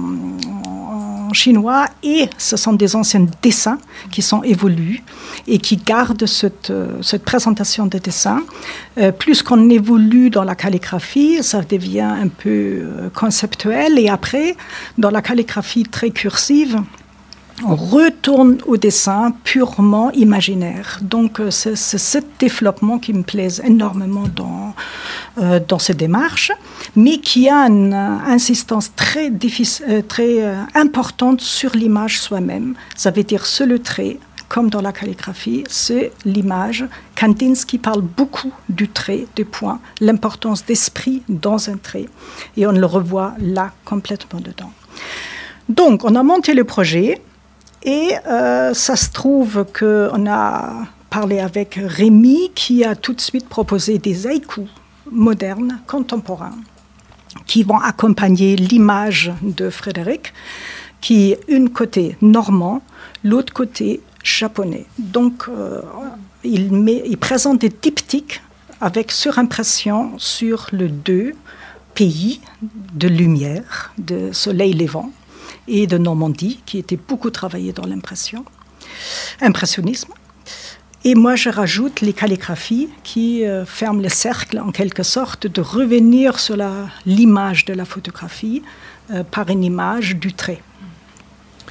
Speaker 14: en chinois, et ce sont des anciens dessins qui sont évolus et qui gardent cette, euh, cette présentation des dessins. Euh, plus qu'on évolue dans la calligraphie, ça devient un peu euh, conceptuel, et après, dans la calligraphie très cursive, on retourne au dessin purement imaginaire. Donc, c'est, c'est ce développement qui me plaît énormément dans, euh, dans cette démarche, mais qui a une euh, insistance très, difficile, euh, très euh, importante sur l'image soi-même. Ça veut dire sur le trait, comme dans la calligraphie, c'est l'image. Kandinsky parle beaucoup du trait, du point, l'importance d'esprit dans un trait. Et on le revoit là, complètement dedans. Donc, on a monté le projet. Et euh, ça se trouve qu'on a parlé avec Rémi, qui a tout de suite proposé des haïkus modernes, contemporains, qui vont accompagner l'image de Frédéric, qui est une côté normand, l'autre côté japonais. Donc, euh, il, met, il présente des diptyques avec surimpression sur les deux pays de lumière, de soleil levant, et de Normandie, qui était beaucoup travaillé dans l'impression, impressionnisme. Et moi, je rajoute les calligraphies qui euh, ferment le cercle, en quelque sorte, de revenir sur la, l'image de la photographie euh, par une image du trait.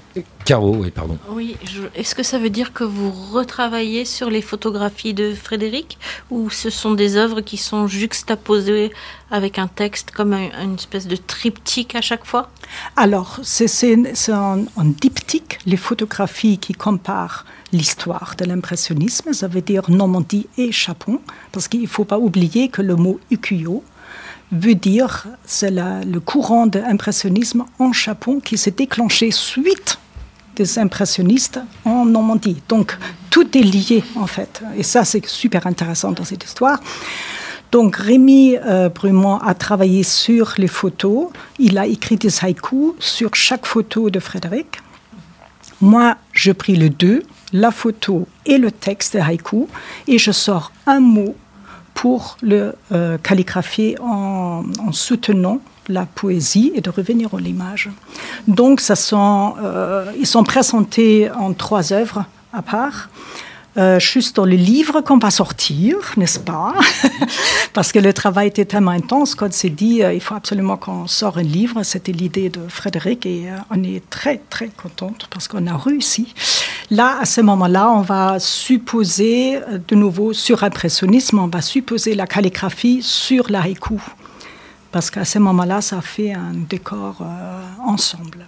Speaker 6: Caro, oui, pardon.
Speaker 7: Oui, je- est-ce que ça veut dire que vous retravaillez sur les photographies de Frédéric ou ce sont des œuvres qui sont juxtaposées avec un texte comme un- une espèce de triptyque à chaque fois?
Speaker 14: Alors, c'est c'est- c'est un, un diptyque, les photographies qui comparent l'histoire de l'impressionnisme, ça veut dire Normandie et Japon, parce qu'il ne faut pas oublier que le mot ukiyo veut dire, c'est la- le courant de l'impressionnisme en Japon qui s'est déclenché suite des impressionnistes en Normandie. Donc, tout est lié, en fait. Et ça, c'est super intéressant dans cette histoire. Donc, Rémi euh, Brumont a travaillé sur les photos. Il a écrit des haïkus sur chaque photo de Frédéric. Moi, je pris les deux, la photo et le texte de haïku, et je sors un mot pour le euh, calligraphier en, en soutenant la poésie et de revenir à l'image. Donc, ça sont, euh, ils sont présentés en trois œuvres à part. Euh, juste dans le livre qu'on va sortir, n'est-ce pas? Parce que le travail était tellement intense qu'on s'est dit euh, il faut absolument qu'on sorte un livre. C'était l'idée de Frédéric et euh, on est très, très contente parce qu'on a réussi. Là, à ce moment-là, on va supposer, euh, de nouveau, sur impressionnisme, on va supposer la calligraphie sur la haïku. Parce qu'à ce moment-là, ça fait un décor euh, ensemble.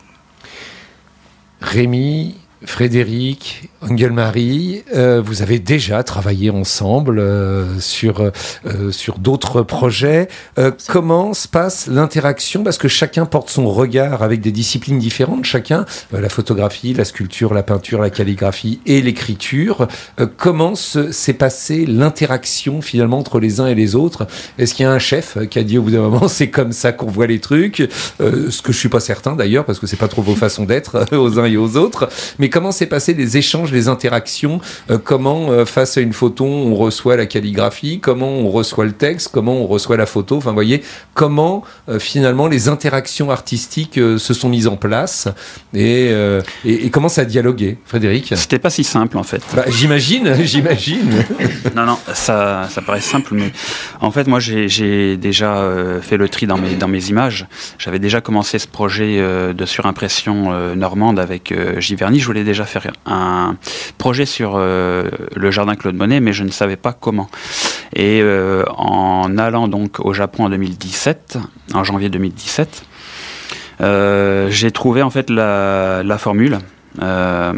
Speaker 6: Rémi, Frédéric, Angel-Marie, euh, vous avez déjà travaillé ensemble euh, sur, euh, sur d'autres projets. Euh, comment se passe l'interaction? Parce que chacun porte son regard avec des disciplines différentes. Chacun, euh, la photographie, la sculpture, la peinture, la calligraphie et l'écriture. Euh, comment se, s'est passée l'interaction finalement entre les uns et les autres? Est-ce qu'il y a un chef qui a dit au bout d'un moment c'est comme ça qu'on voit les trucs? euh, Ce que je suis pas certain d'ailleurs parce que c'est pas trop vos façons d'être aux uns et aux autres. Mais comment s'est passé les échanges, les interactions? euh, Comment, euh, face à une photo, on reçoit la calligraphie? Comment on reçoit le texte? Comment on reçoit la photo? Enfin, vous voyez, comment, euh, finalement, les interactions artistiques euh, se sont mises en place et, euh, et, et comment ça a dialogué, Frédéric?
Speaker 15: C'était pas si simple, en fait.
Speaker 6: Bah, j'imagine, j'imagine.
Speaker 15: Non, non, ça, ça paraît simple, mais en fait, moi, j'ai, j'ai déjà euh, fait le tri dans mes, dans mes images. J'avais déjà commencé ce projet euh, de surimpression euh, normande avec euh, Giverny. Je voulais déjà faire un projet sur euh, le jardin Claude Monet, mais je ne savais pas comment. Et euh, en allant donc au Japon en deux mille dix-sept, en janvier deux mille dix-sept, euh, j'ai trouvé en fait la, la formule. Euh,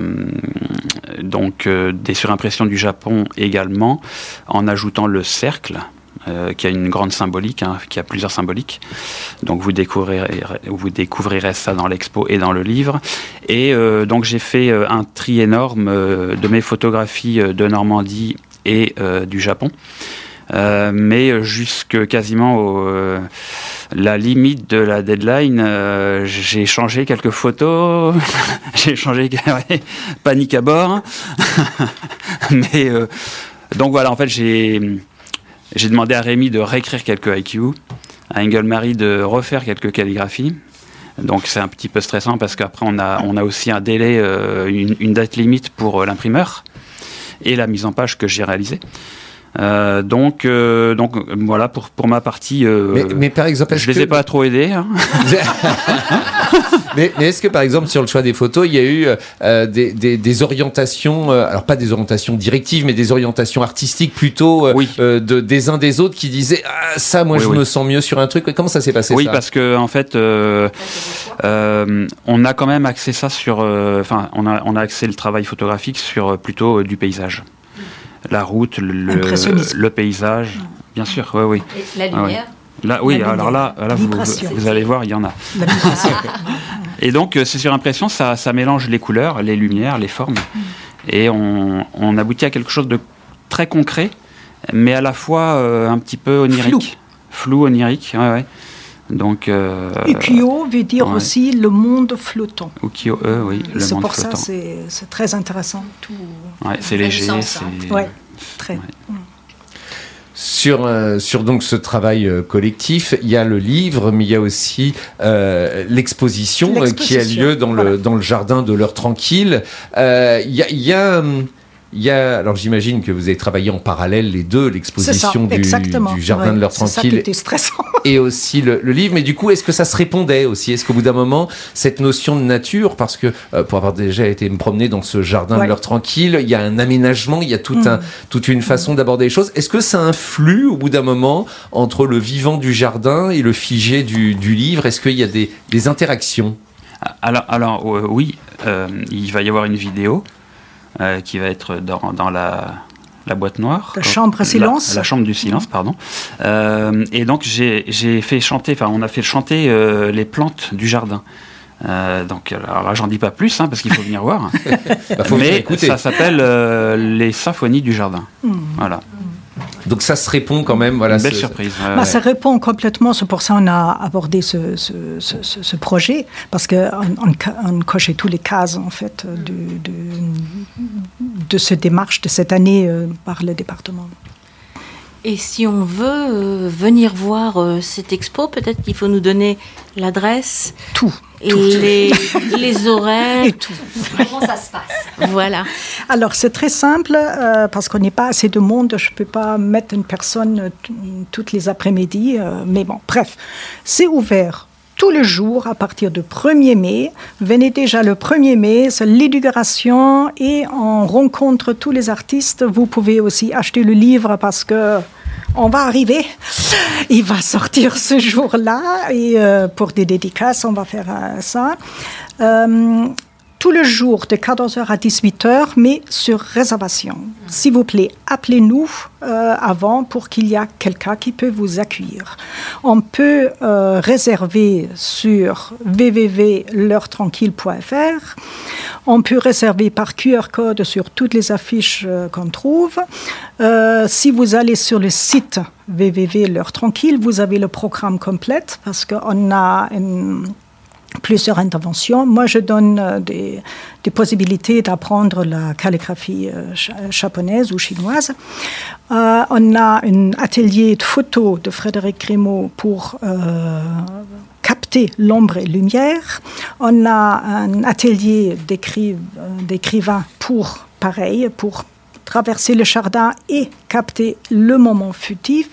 Speaker 15: donc euh, des surimpressions du Japon également, en ajoutant le cercle. Euh, qui a une grande symbolique, hein, qui a plusieurs symboliques. Donc vous découvrirez, vous découvrirez ça dans l'expo et dans le livre. Et euh, donc j'ai fait euh, un tri énorme euh, de mes photographies euh, de Normandie et euh, du Japon. Euh, mais jusque quasiment au, euh, la limite de la deadline, euh, j'ai changé quelques photos, j'ai changé ouais, panique à bord. mais euh, donc voilà, en fait j'ai J'ai demandé à Rémi de réécrire quelques haïkus, à Angel-Marie de refaire quelques calligraphies. Donc c'est un petit peu stressant parce qu'après on a, on a aussi un délai, euh, une, une date limite pour l'imprimeur et la mise en page que j'ai réalisée. Euh, donc, euh, donc voilà pour, pour ma partie. Euh,
Speaker 6: mais, mais par exemple,
Speaker 15: je les ai
Speaker 6: que...
Speaker 15: pas trop aidés. Hein.
Speaker 6: mais, mais est-ce que par exemple sur le choix des photos, il y a eu euh, des, des, des orientations, euh, alors pas des orientations directives, mais des orientations artistiques plutôt euh, oui. euh, de, des uns des autres qui disaient ah, ça, moi oui, je oui. me sens mieux sur un truc. Comment ça s'est passé?
Speaker 15: Oui,
Speaker 6: ça
Speaker 15: parce que en fait, euh, euh, on a quand même axé ça sur, enfin, euh, on a on a axé le travail photographique sur euh, plutôt euh, du paysage. La route, le, le paysage, bien sûr, oui, oui.
Speaker 9: Et la lumière.
Speaker 15: Ouais. Là, oui, la alors lumière. là, là vous, vous allez voir, il y en a. Et donc, c'est sur impression, ça, ça mélange les couleurs, les lumières, les formes, et on, on aboutit à quelque chose de très concret, mais à la fois euh, un petit peu onirique, flou, flou onirique, ouais, ouais. Donc, euh,
Speaker 14: Ukiyo veut dire
Speaker 15: ouais.
Speaker 14: aussi le monde flottant.
Speaker 15: Ukiyo, euh, oui, le
Speaker 14: c'est
Speaker 15: monde
Speaker 14: pour
Speaker 15: flottant.
Speaker 14: Ça, c'est, c'est très intéressant. Tout...
Speaker 15: Ouais, c'est léger,
Speaker 14: sens,
Speaker 15: c'est...
Speaker 14: Hein. Ouais, très. Ouais. Mm.
Speaker 6: Sur, euh, sur donc ce travail euh, collectif, il y a le livre, mais il y a aussi euh, l'exposition, l'exposition euh, qui a lieu dans, voilà. le, dans le jardin de l'heure tranquille. Euh, il y a... Il y a Il y a, alors j'imagine que vous avez travaillé en parallèle les deux, l'exposition du, du jardin ouais, de l'heure tranquille.
Speaker 14: C'est ça qui était stressant.
Speaker 6: et aussi le, le livre. Mais du coup, est-ce que ça se répondait aussi? Est-ce qu'au bout d'un moment, cette notion de nature, parce que euh, pour avoir déjà été me promener dans ce jardin
Speaker 14: Ouais.
Speaker 6: de l'heure tranquille, il y a un aménagement, il y a tout
Speaker 14: Mm.
Speaker 6: un, toute une façon d'aborder les choses. Est-ce que ça influe au bout d'un moment entre le vivant du jardin et le figé du, du livre? Est-ce qu'il y a des, des interactions?
Speaker 15: Alors, alors euh, oui, euh, il va y avoir une vidéo euh, qui va être dans, dans la, la boîte noire.
Speaker 14: La chambre à silence.
Speaker 15: La, la chambre du silence, pardon. Euh, et donc j'ai j'ai fait chanter, enfin on a fait chanter euh, les plantes du jardin. Euh, donc alors là j'en dis pas plus hein, parce qu'il faut venir voir.
Speaker 6: Bah, faut venir
Speaker 15: Mais
Speaker 6: écouter.
Speaker 15: ça s'appelle euh, les symphonies du jardin.
Speaker 14: Mm.
Speaker 15: Voilà.
Speaker 6: Donc ça se répond quand même. Voilà,
Speaker 15: Une belle
Speaker 6: ce-
Speaker 15: surprise.
Speaker 14: Bah,
Speaker 15: ouais.
Speaker 14: Ça répond complètement, c'est pour ça qu'on a abordé ce, ce, ce, ce- ce projet, parce qu'on on, ca- on cochait tous les cases en fait de, de, de cette démarche de cette année euh, par le département.
Speaker 7: Et si on veut euh, venir voir euh, cette expo, peut-être qu'il faut nous donner l'adresse.
Speaker 14: Tout.
Speaker 7: Et les, les horaires.
Speaker 14: Et tout.
Speaker 8: Comment ça se passe?
Speaker 14: Voilà. Alors, c'est très simple, euh, parce qu'on n'est pas assez de monde, je ne peux pas mettre une personne euh, t- toutes les après-midi, euh, mais bon, bref, c'est ouvert tous les jours à partir du premier mai. Venez déjà le premier mai, c'est l'inauguration et on rencontre tous les artistes. Vous pouvez aussi acheter le livre parce que on va arriver. Il va sortir ce jour-là et euh, pour des dédicaces, on va faire euh, ça. Euh, tous les jours de quatorze heures à dix-huit heures, mais sur réservation. S'il vous plaît, appelez-nous euh, avant pour qu'il y ait quelqu'un qui peut vous accueillir. On peut euh, réserver sur w w w point l'heure tranquille point f r. On peut réserver par Q R code sur toutes les affiches euh, qu'on trouve. Euh, si vous allez sur le site w w w point l'heure tranquille, vous avez le programme complet parce qu'on a une plusieurs interventions. Moi, je donne euh, des, des possibilités d'apprendre la calligraphie euh, ch- japonaise ou chinoise. Euh, on a un atelier de photos de Frédéric Grimaud pour euh, capter l'ombre et lumière. On a un atelier d'écri- euh, d'écrivain pour, pareil, pour traverser le jardin et capter le moment futif.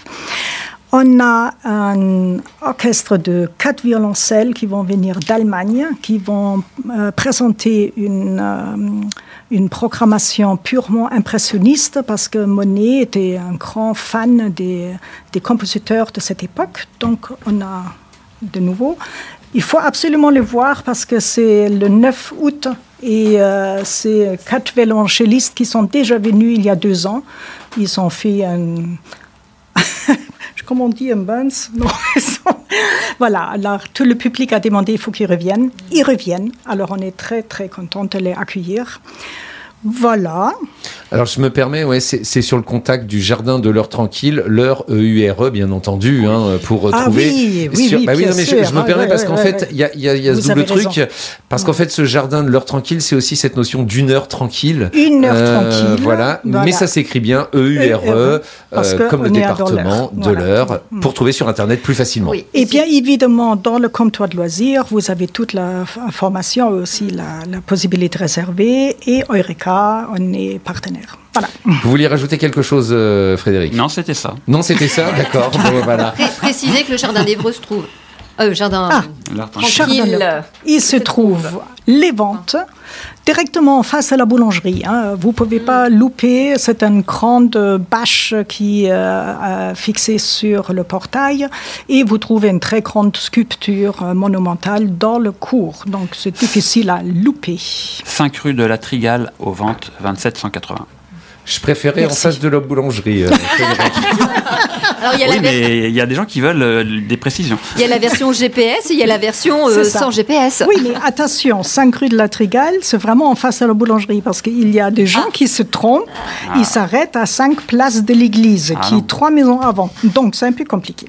Speaker 14: On a un orchestre de quatre violoncelles qui vont venir d'Allemagne, qui vont euh, présenter une, euh, une programmation purement impressionniste parce que Monet était un grand fan des, des compositeurs de cette époque. Donc on a de nouveau. Il faut absolument les voir parce que c'est le neuf août et euh, c'est quatre violoncellistes qui sont déjà venus il y a deux ans. Ils ont fait un... Comment on dit, un Bunz? Non, ils sont- Voilà, alors tout le public a demandé, il faut qu'ils reviennent. Ils reviennent, alors on est très très content de les accueillir. Voilà.
Speaker 6: Alors je me permets, ouais, c'est c'est sur le contact du jardin de l'heure tranquille, l'heure E U R E bien entendu, hein, pour
Speaker 14: Ah
Speaker 6: retrouver.
Speaker 14: oui, oui,
Speaker 6: sur-
Speaker 14: oui,
Speaker 6: bah oui,
Speaker 14: bien
Speaker 6: non, mais je,
Speaker 14: sûr.
Speaker 6: je me
Speaker 14: Ah,
Speaker 6: permets
Speaker 14: ouais,
Speaker 6: parce
Speaker 14: ouais,
Speaker 6: qu'en
Speaker 14: ouais,
Speaker 6: fait,
Speaker 14: ouais.
Speaker 6: il y a, il y a- il y a ce
Speaker 14: Vous
Speaker 6: double
Speaker 14: avez
Speaker 6: truc,
Speaker 14: raison.
Speaker 6: parce qu'en fait, ce jardin de l'heure tranquille, c'est aussi cette notion d'une heure tranquille.
Speaker 14: Une heure
Speaker 6: Euh,
Speaker 14: tranquille,
Speaker 6: Voilà.
Speaker 14: voilà.
Speaker 6: Mais ça s'écrit bien E U R E,
Speaker 14: Parce
Speaker 6: euh,
Speaker 14: que
Speaker 6: comme le
Speaker 14: on est à dans
Speaker 6: département
Speaker 14: l'heure.
Speaker 6: de
Speaker 14: Voilà.
Speaker 6: l'heure, pour trouver sur Internet plus facilement.
Speaker 14: Et bien évidemment, dans le comptoir de loisirs, vous avez toute la f- information, aussi la, la possibilité réservée. Et Eureka, on est partenaire. Voilà.
Speaker 6: Vous vouliez rajouter quelque chose, euh, Frédéric?
Speaker 15: Non, c'était ça.
Speaker 6: Non, c'était ça, d'accord. Bon, voilà.
Speaker 8: Pré- Préciser que le jardin d'Evreux se trouve. Euh, jardin.
Speaker 14: Ah,
Speaker 8: tranquille.
Speaker 14: Jardin. Il se trouve les ventes directement en face à la boulangerie. Hein. Vous ne pouvez pas louper. C'est une grande bâche qui est euh, fixée sur le portail. Et vous trouvez une très grande sculpture euh, monumentale dans le cours. Donc c'est difficile à louper.
Speaker 15: cinq rue de la Trigale aux ventes vingt-sept cent quatre-vingts.
Speaker 6: Je préférais
Speaker 14: Merci.
Speaker 6: en face de la boulangerie. euh, Frédéric.
Speaker 8: Alors, il y a
Speaker 15: Oui,
Speaker 8: la ver-
Speaker 15: mais il y a des gens qui veulent euh, des précisions.
Speaker 8: il y a la version G P S et il y a la version euh,
Speaker 14: C'est ça.
Speaker 8: sans G P S.
Speaker 14: Oui, mais attention, cinq rue de la Trigale, c'est vraiment en face à la boulangerie parce qu'il y a des gens qui se trompent. Ils s'arrêtent à cinq places de l'église,
Speaker 15: Ah
Speaker 14: qui
Speaker 15: non.
Speaker 14: est trois maisons avant. Donc c'est un peu compliqué.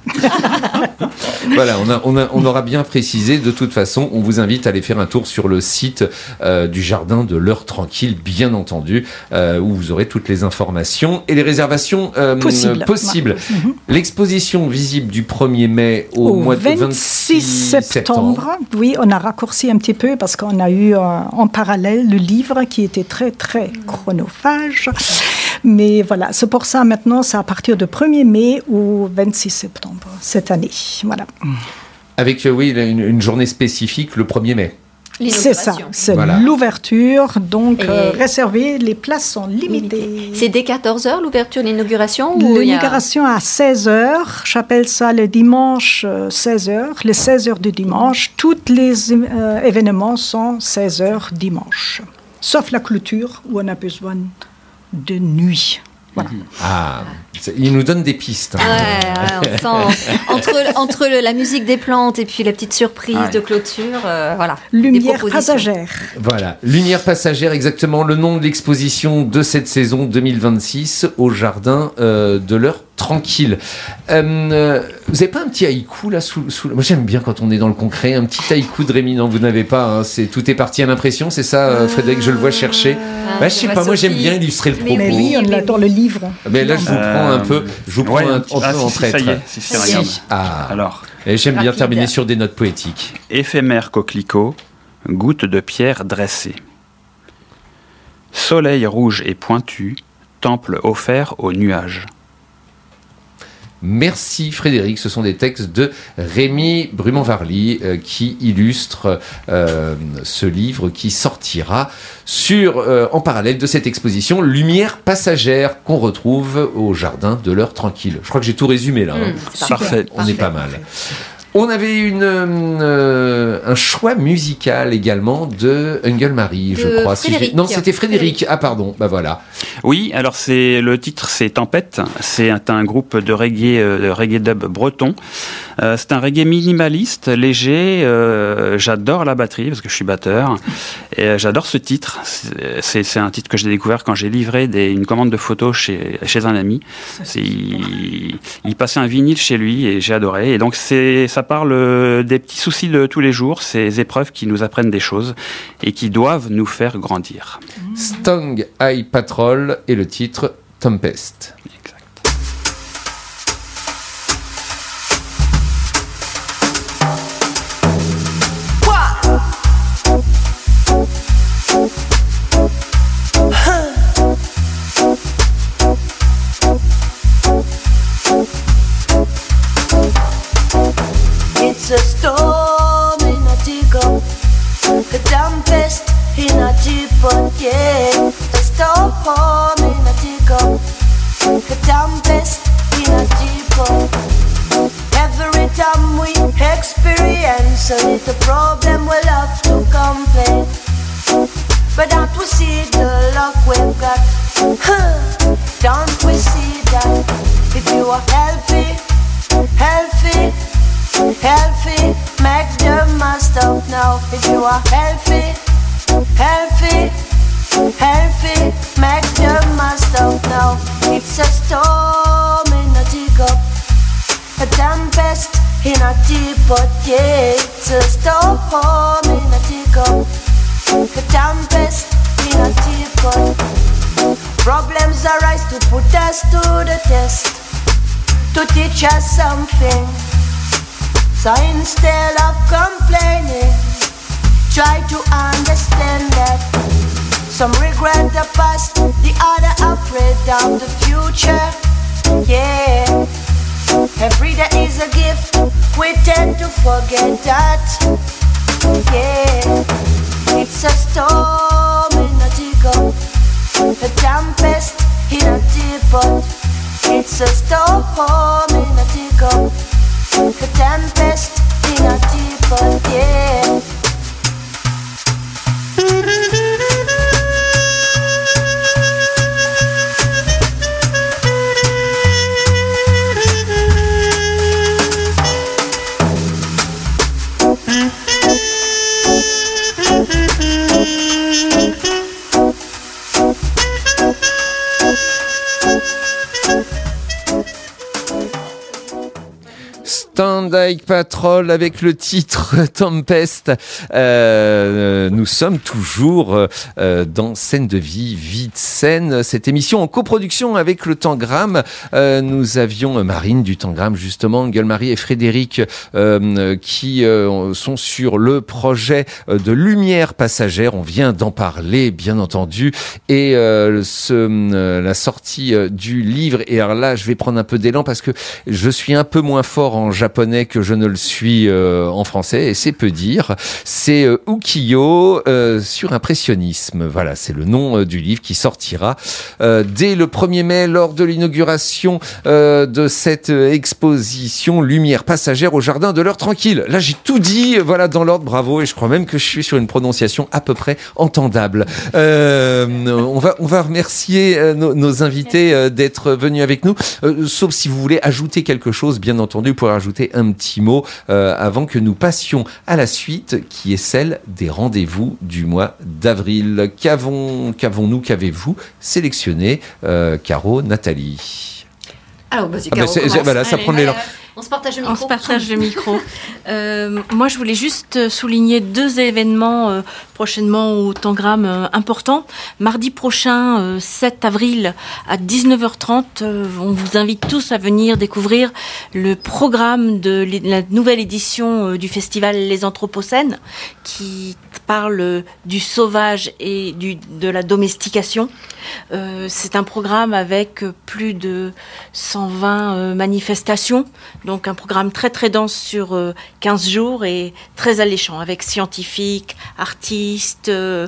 Speaker 6: Voilà, on, a, on, a, on aura bien précisé. De toute façon, on vous invite à aller faire un tour sur le site euh, du jardin de l'heure tranquille, bien entendu, euh, où vous aurez toutes les informations et les réservations euh,
Speaker 14: Possible.
Speaker 6: possibles.
Speaker 14: Ouais. Mhm.
Speaker 6: L'exposition visible du premier mai au,
Speaker 14: Au
Speaker 6: mois de
Speaker 14: vingt-six septembre, oui, on a raccourci un petit peu parce qu'on a eu euh, en parallèle le livre qui était très, très chronophage. Mais voilà, c'est pour ça maintenant, c'est à partir du premier mai au vingt-six septembre. cette année. Voilà.
Speaker 6: Avec, euh, oui, une, une journée spécifique le premier mai.
Speaker 14: C'est ça, c'est
Speaker 6: Voilà.
Speaker 14: l'ouverture, donc
Speaker 8: Et-
Speaker 14: euh, réservé, les places sont limitées.
Speaker 8: C'est dès quatorze heures l'ouverture, l'inauguration ou il y a-
Speaker 14: L'inauguration à seize heures, j'appelle ça le dimanche euh, seize heures, les seize heures du dimanche. Tous les euh, événements sont seize heures dimanche, sauf la clôture où on a besoin de nuit. Voilà.
Speaker 6: Ah, c'est- il nous donne des pistes. hein.
Speaker 8: Ouais, ouais, on sent entre, entre le- la musique des plantes et puis la petite surprise
Speaker 6: Ouais.
Speaker 8: de clôture, euh, voilà. des
Speaker 14: Lumière
Speaker 8: propositions.
Speaker 14: passagère.
Speaker 6: Voilà, Lumière passagère, exactement le nom de l'exposition de cette saison deux mille vingt-six au jardin euh, de l'heure tranquille. Euh, euh, vous n'avez pas un petit haïku là sous, sous... Moi j'aime bien quand on est dans le concret, un petit haïku de Rémi. Non, vous n'avez pas, hein, c'est, tout est parti à l'impression, c'est ça euh, Frédéric, je le vois chercher. Bah, je sais pas, moi j'aime bien illustrer le propos.
Speaker 14: Mais oui, on l'a dans le livre.
Speaker 6: Mais là je vous
Speaker 15: Euh,
Speaker 6: prends un peu, je vous prends
Speaker 15: ouais,
Speaker 6: un,
Speaker 15: un
Speaker 6: un
Speaker 15: petit-
Speaker 6: peu
Speaker 15: ah,
Speaker 6: en
Speaker 15: si, si,
Speaker 6: traître.
Speaker 15: ça y est, si, si, regarde.
Speaker 6: Ah.
Speaker 15: Alors.
Speaker 6: Et j'aime bien
Speaker 15: Rapide.
Speaker 6: terminer sur des notes poétiques.
Speaker 15: Éphémère coquelicot, goutte de pierre dressée. Soleil rouge et pointu, temple offert aux nuages.
Speaker 6: Merci Frédéric, ce sont des textes de Rémi Brumont-Varly euh, qui illustrent euh, ce livre qui sortira sur, euh, en parallèle de cette exposition Lumière passagère qu'on retrouve au jardin de l'heure tranquille. Je crois que j'ai tout résumé là. hein.
Speaker 15: Mmh, c'est parfait.
Speaker 6: On est pas mal. On avait une, euh, un choix musical également de Engelmarie, je
Speaker 15: De
Speaker 6: crois. si j'ai-
Speaker 15: Frédéric.
Speaker 6: non, c'était Frédéric. Ah pardon, bah voilà.
Speaker 15: Oui, alors c'est le titre, c'est Tempête. C'est un, un groupe de reggae, euh, de reggae dub breton. Euh, c'est un reggae minimaliste, léger. Euh, j'adore la batterie parce que je suis batteur. Et euh, j'adore ce titre. C'est, c'est, c'est un titre que j'ai découvert quand j'ai livré des, une commande de photos chez, chez un ami. C'est, il, il passait un vinyle chez lui et j'ai adoré. Et donc c'est, ça parle euh, des petits soucis de tous les jours, ces épreuves qui nous apprennent des choses et qui doivent nous faire grandir.
Speaker 6: Stung Eye Patrol et le titre Tempest.
Speaker 16: It's a storm in a teacup, a tempest in a teapot, yeah. A storm in a teacup, a tempest in a teapot. Every time we experience a little problem, we'll have to complain. But don't we see the luck we've got? Huh. Don't we see that? If you are healthy, healthy, healthy, make the most of now. If you are healthy, healthy, healthy, make the most of now. It's a storm in a teacup, a tempest in a teapot, yeah. It's a storm in a teacup, a tempest in a teapot. Problems arise to put us to the test, to teach us something. So instead of complaining, try to understand that some regret the past, the other afraid of the future. Yeah, every day is a gift, we tend to forget that. Yeah, it's a storm in a teacup, a tempest in a teapot. It's a storm in a teacup, a tempest in a teapot, yeah.
Speaker 6: Standike Patrol avec le titre Tempest. Euh, nous sommes toujours euh, dans Scène de vie, vie de scène. Cette émission en coproduction avec le Tangram. Euh, nous avions Marine du Tangram, justement, Angel-Marie et Frédéric euh, qui euh, sont sur le projet de Lumière passagère. On vient d'en parler, bien entendu. Et euh, ce, euh, la sortie euh, du livre. Et alors là, je vais prendre un peu d'élan parce que je suis un peu moins fort en japonais que je ne le suis euh, en français, et c'est peu dire. C'est euh, Ukiyo euh, sur impressionnisme. Voilà, c'est le nom euh, du livre qui sortira euh, dès le premier mai lors de l'inauguration euh, de cette euh, exposition Lumière passagère au jardin de l'heure tranquille. Là, j'ai tout dit, voilà, dans l'ordre, bravo, et je crois même que je suis sur une prononciation à peu près entendable. Euh, on va on va remercier euh, nos, nos invités euh, d'être venus avec nous, euh, sauf si vous voulez ajouter quelque chose, bien entendu, pour ajouter un petit mot euh, avant que nous passions à la suite, qui est celle des rendez-vous du mois d'avril. Qu'avons, qu'avons-nous, qu'avez-vous sélectionné, euh, Caro, Nathalie?
Speaker 8: Alors, vas-y,
Speaker 6: Ah
Speaker 8: Caro,
Speaker 6: bah c'est-
Speaker 8: commence.
Speaker 6: voilà, ça
Speaker 8: Allez.
Speaker 6: prend de l'élan.
Speaker 8: On se partage le micro.
Speaker 7: On se partage le micro. Euh, moi, je voulais juste souligner deux événements euh, prochainement au Tangram euh, importants. Mardi prochain, euh, sept avril, à dix-neuf heures trente, euh, on vous invite tous à venir découvrir le programme de l'é- la nouvelle édition euh, du festival Les Anthropocènes, qui parle du sauvage et du, de la domestication. Euh, c'est un programme avec plus de cent vingt euh, manifestations, donc un programme très très dense sur euh, quinze jours et très alléchant, avec scientifiques, artistes, euh,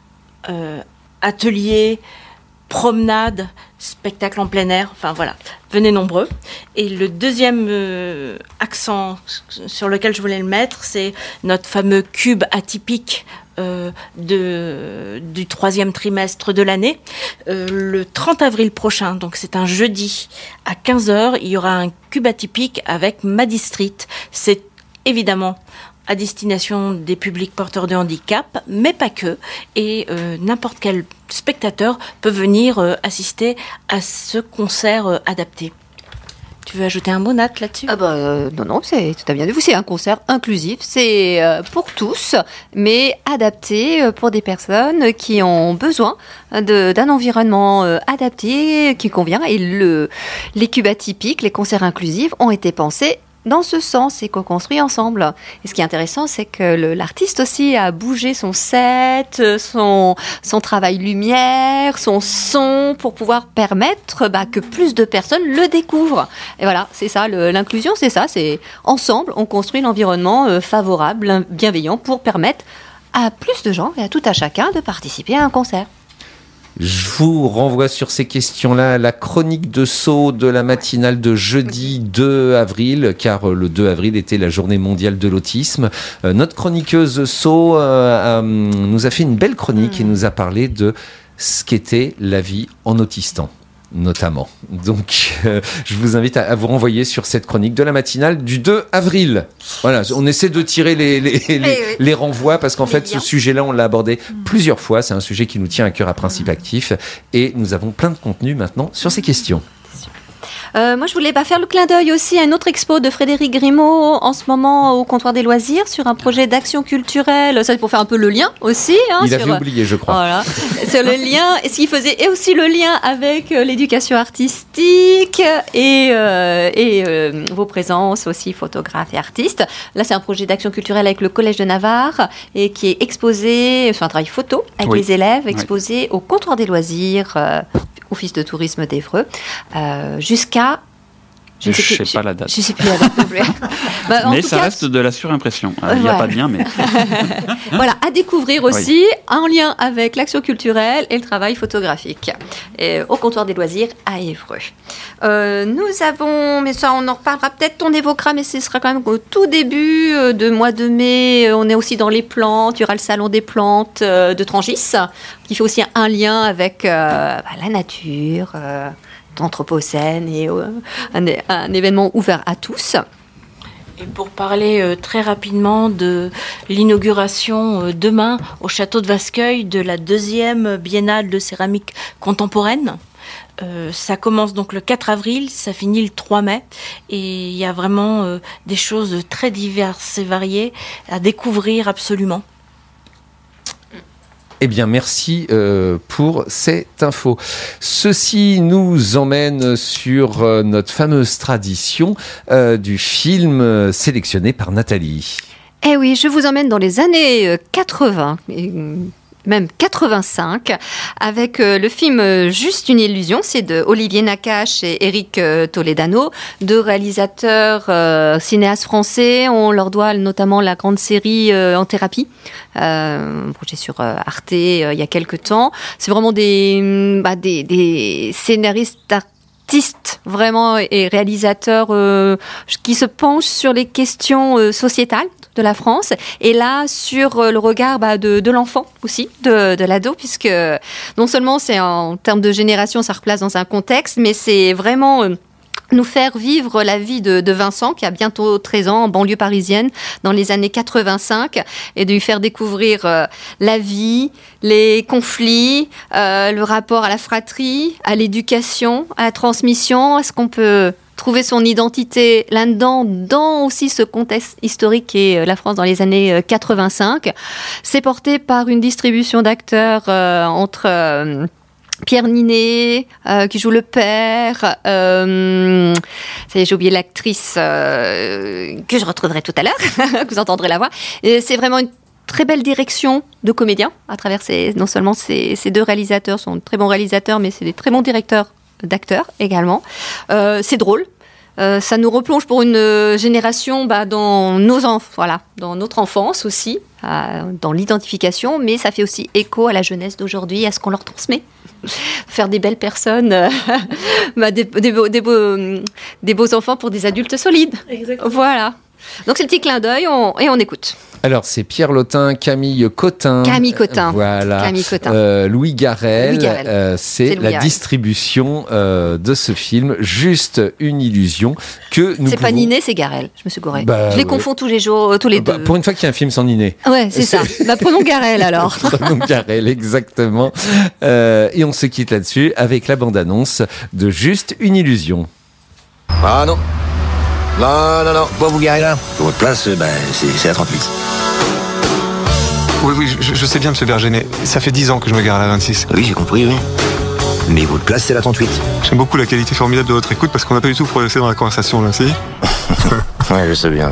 Speaker 7: euh, ateliers, promenades, spectacles en plein air, enfin voilà, venez nombreux. Et le deuxième euh, accent sur lequel je voulais le mettre, c'est notre fameux cube atypique euh, de, du troisième trimestre de l'année. Euh, le trente avril prochain, donc c'est un jeudi, à quinze heures, il y aura un cube atypique avec Maddy Street. C'est évidemment à destination des publics porteurs de handicap, mais pas que. Et euh, n'importe quel spectateur peut venir euh, assister à ce concert euh, adapté. Tu veux ajouter un mot, Nat, là-dessus?
Speaker 8: Ah bah, euh, non, non, c'est tout à bien vu. C'est un concert inclusif, c'est euh, pour tous, mais adapté euh, pour des personnes qui ont besoin de, d'un environnement euh, adapté, qui convient. Et le, les cubes atypiques, les concerts inclusifs ont été pensés dans ce sens et co-construit ensemble. Et ce qui est intéressant, c'est que le, l'artiste aussi a bougé son set, son, son travail lumière, son son, pour pouvoir permettre bah, que plus de personnes le découvrent. Et voilà, c'est ça, le, l'inclusion, c'est ça, c'est ensemble, on construit l'environnement euh, favorable, bienveillant, pour permettre à plus de gens et à tout à chacun de participer à un concert.
Speaker 6: Je vous renvoie sur ces questions-là à la chronique de Sceaux de la matinale de jeudi deux avril, car le deux avril était la journée mondiale de l'autisme. Euh, notre chroniqueuse Sceaux euh, euh, nous a fait une belle chronique et nous a parlé de ce qu'était la vie en autistan, notamment. Donc, euh, je vous invite à, à vous renvoyer sur cette chronique de la matinale du deux avril. Voilà, on essaie de tirer les, les, les, les, les renvois, parce qu'en fait, ce sujet-là, on l'a abordé plusieurs fois. C'est un sujet qui nous tient à cœur à Principe Actif. Et nous avons plein de contenu maintenant sur ces questions.
Speaker 8: Euh, moi, je voulais bah, faire le clin d'œil aussi à une autre expo de Frédéric Grimaud en ce moment au Comptoir des Loisirs sur un projet d'action culturelle. Ça, c'est pour faire un peu le lien aussi. Hein,
Speaker 6: Il
Speaker 8: sur,
Speaker 6: avait oublié, je crois.
Speaker 8: Voilà, sur le lien, et ce qui faisait et aussi le lien avec euh, l'éducation artistique et, euh, et euh, vos présences aussi, photographes et artistes. Là, c'est un projet d'action culturelle avec le Collège de Navarre et qui est exposé, c'est un travail photo avec
Speaker 15: Oui.
Speaker 8: les élèves,
Speaker 15: Oui.
Speaker 8: exposé au Comptoir des Loisirs. Euh, Office de tourisme d'Évreux, euh, jusqu'à...
Speaker 15: Je ne sais pas la date.
Speaker 8: Je ne sais plus la date non plus. Bah, en
Speaker 15: mais
Speaker 8: tout
Speaker 15: ça
Speaker 8: cas,
Speaker 15: reste de la surimpression. Euh, Il n'y
Speaker 8: Ouais.
Speaker 15: a pas de lien, mais...
Speaker 8: voilà, à découvrir aussi, en lien avec l'action culturelle et le travail photographique, et au Comptoir des Loisirs à Évreux. Euh, nous avons, mais ça on en reparlera peut-être, on évoquera, mais ce sera quand même au tout début euh, de mois de mai. On est aussi dans les plantes, il y aura le salon des plantes euh, de Trangis, qui fait aussi un lien avec euh, bah, la nature, euh, d'Anthropocène, et euh, un, un événement ouvert à tous.
Speaker 7: Et pour parler euh, très rapidement de l'inauguration euh, demain au château de Vascueil de la deuxième biennale de céramique contemporaine, Euh, ça commence donc le quatre avril, ça finit le trois mai, et il y a vraiment euh, des choses très diverses et variées à découvrir absolument.
Speaker 6: Eh bien, merci euh, pour cette info. Ceci nous emmène sur euh, notre fameuse tradition euh, du film euh, sélectionné par Nathalie.
Speaker 8: Eh oui, je vous emmène dans les années euh, quatre-vingts, et, euh, même quatre-vingt-cinq, avec euh, le film euh, Juste une illusion. C'est de Olivier Nakache et Eric euh, Toledano, deux réalisateurs euh, cinéastes français. On leur doit notamment la grande série euh, En thérapie, euh, un projet sur euh, Arte euh, il y a quelques temps. C'est vraiment des, bah, des, des scénaristes artistes artistes vraiment et réalisateurs euh, qui se penchent sur les questions euh, sociétales de la France, et là sur euh, le regard bah, de, de l'enfant aussi, de, de l'ado, puisque non seulement c'est en termes de génération, ça replace dans un contexte, mais c'est vraiment euh, nous faire vivre la vie de, de Vincent, qui a bientôt treize ans, en banlieue parisienne, dans les années quatre-vingt-cinq, et de lui faire découvrir euh, la vie, les conflits, euh, le rapport à la fratrie, à l'éducation, à la transmission. Est-ce qu'on peut trouver son identité là-dedans, dans aussi ce contexte historique qui est la France dans les années quatre-vingt-cinq. C'est porté par une distribution d'acteurs euh, entre... Euh, Pierre Ninet, euh, qui joue le père. Euh, ça y est, j'ai oublié l'actrice euh, que je retrouverai tout à l'heure, que vous entendrez la voix. Et c'est vraiment une très belle direction de comédiens à travers ces, non seulement ces, ces deux réalisateurs sont de très bons réalisateurs, mais c'est des très bons directeurs d'acteurs également. Euh, c'est drôle. Euh, ça nous replonge pour une euh, génération bah, dans nos enf- voilà, dans notre enfance aussi, euh, dans l'identification, mais ça fait aussi écho à la jeunesse d'aujourd'hui, à ce qu'on leur transmet. Faire des belles personnes, euh, bah, des, des, beaux, des, beaux, des beaux enfants pour des adultes solides. Exactement. Voilà. Donc c'est le petit clin d'œil on, et on écoute.
Speaker 6: Alors c'est Pierre Lotin, Camille Cotin.
Speaker 8: Camille Cotin.
Speaker 6: Voilà.
Speaker 8: Camille Cotin.
Speaker 6: Euh, Louis Garrel.
Speaker 8: Louis Garrel.
Speaker 6: Euh, c'est,
Speaker 8: C'est Louis
Speaker 6: la
Speaker 8: Garrel.
Speaker 6: distribution euh, de ce film, Juste une illusion, que nous
Speaker 8: C'est
Speaker 6: pouvons...
Speaker 8: pas Ninet, c'est Garrel. Je me suis gourée.
Speaker 6: Bah,
Speaker 8: je les
Speaker 6: ouais.
Speaker 8: confonds tous les jours, tous les
Speaker 6: Bah,
Speaker 8: deux.
Speaker 6: pour une fois qu'il y a un film sans Ninet.
Speaker 8: Ouais, c'est ça. Bah, prenons Garrel alors.
Speaker 6: Prenons Garrel, exactement. Euh, et on se quitte là-dessus avec la bande-annonce de Juste une illusion.
Speaker 17: Ah non. Non, non, non, pas vous garer là. Pour votre place, ben, c'est, c'est la trente-huit.
Speaker 18: Oui, oui, je, je sais bien, monsieur Berger, mais ça fait dix ans que je me gare à la vingt-six.
Speaker 17: Oui, j'ai compris, oui. Mais votre place, c'est la trente-huit.
Speaker 18: J'aime beaucoup la qualité formidable de votre écoute parce qu'on n'a pas du tout progressé dans la conversation, là, si.
Speaker 17: Ouais, je sais bien.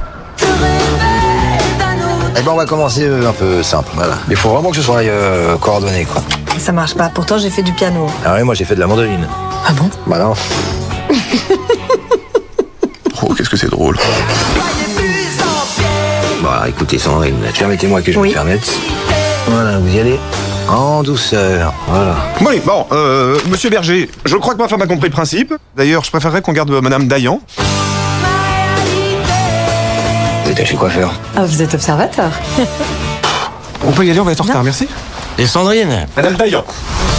Speaker 17: Eh ben, on va commencer euh, un peu simple, voilà. Il faut vraiment que ce soit euh, coordonné, quoi.
Speaker 19: Ça marche pas, pourtant j'ai fait du piano.
Speaker 17: Ah oui, moi j'ai fait de la mandoline.
Speaker 19: Ah bon?
Speaker 17: Bah non.
Speaker 18: Oh, qu'est-ce que c'est drôle.
Speaker 17: Bon, alors écoutez, Sandrine, permettez-moi que je
Speaker 19: Oui.
Speaker 17: me permette. Voilà, vous y allez en douceur, voilà.
Speaker 18: Oui, bon, euh, monsieur Berger, je crois que ma femme a compris le principe. D'ailleurs, je préférerais qu'on garde madame Dayan.
Speaker 17: Vous êtes chez le coiffeur.
Speaker 19: Ah, vous êtes observateur.
Speaker 18: On peut y aller, on va être en retard, merci.
Speaker 17: Et Sandrine?
Speaker 18: Madame Dayan.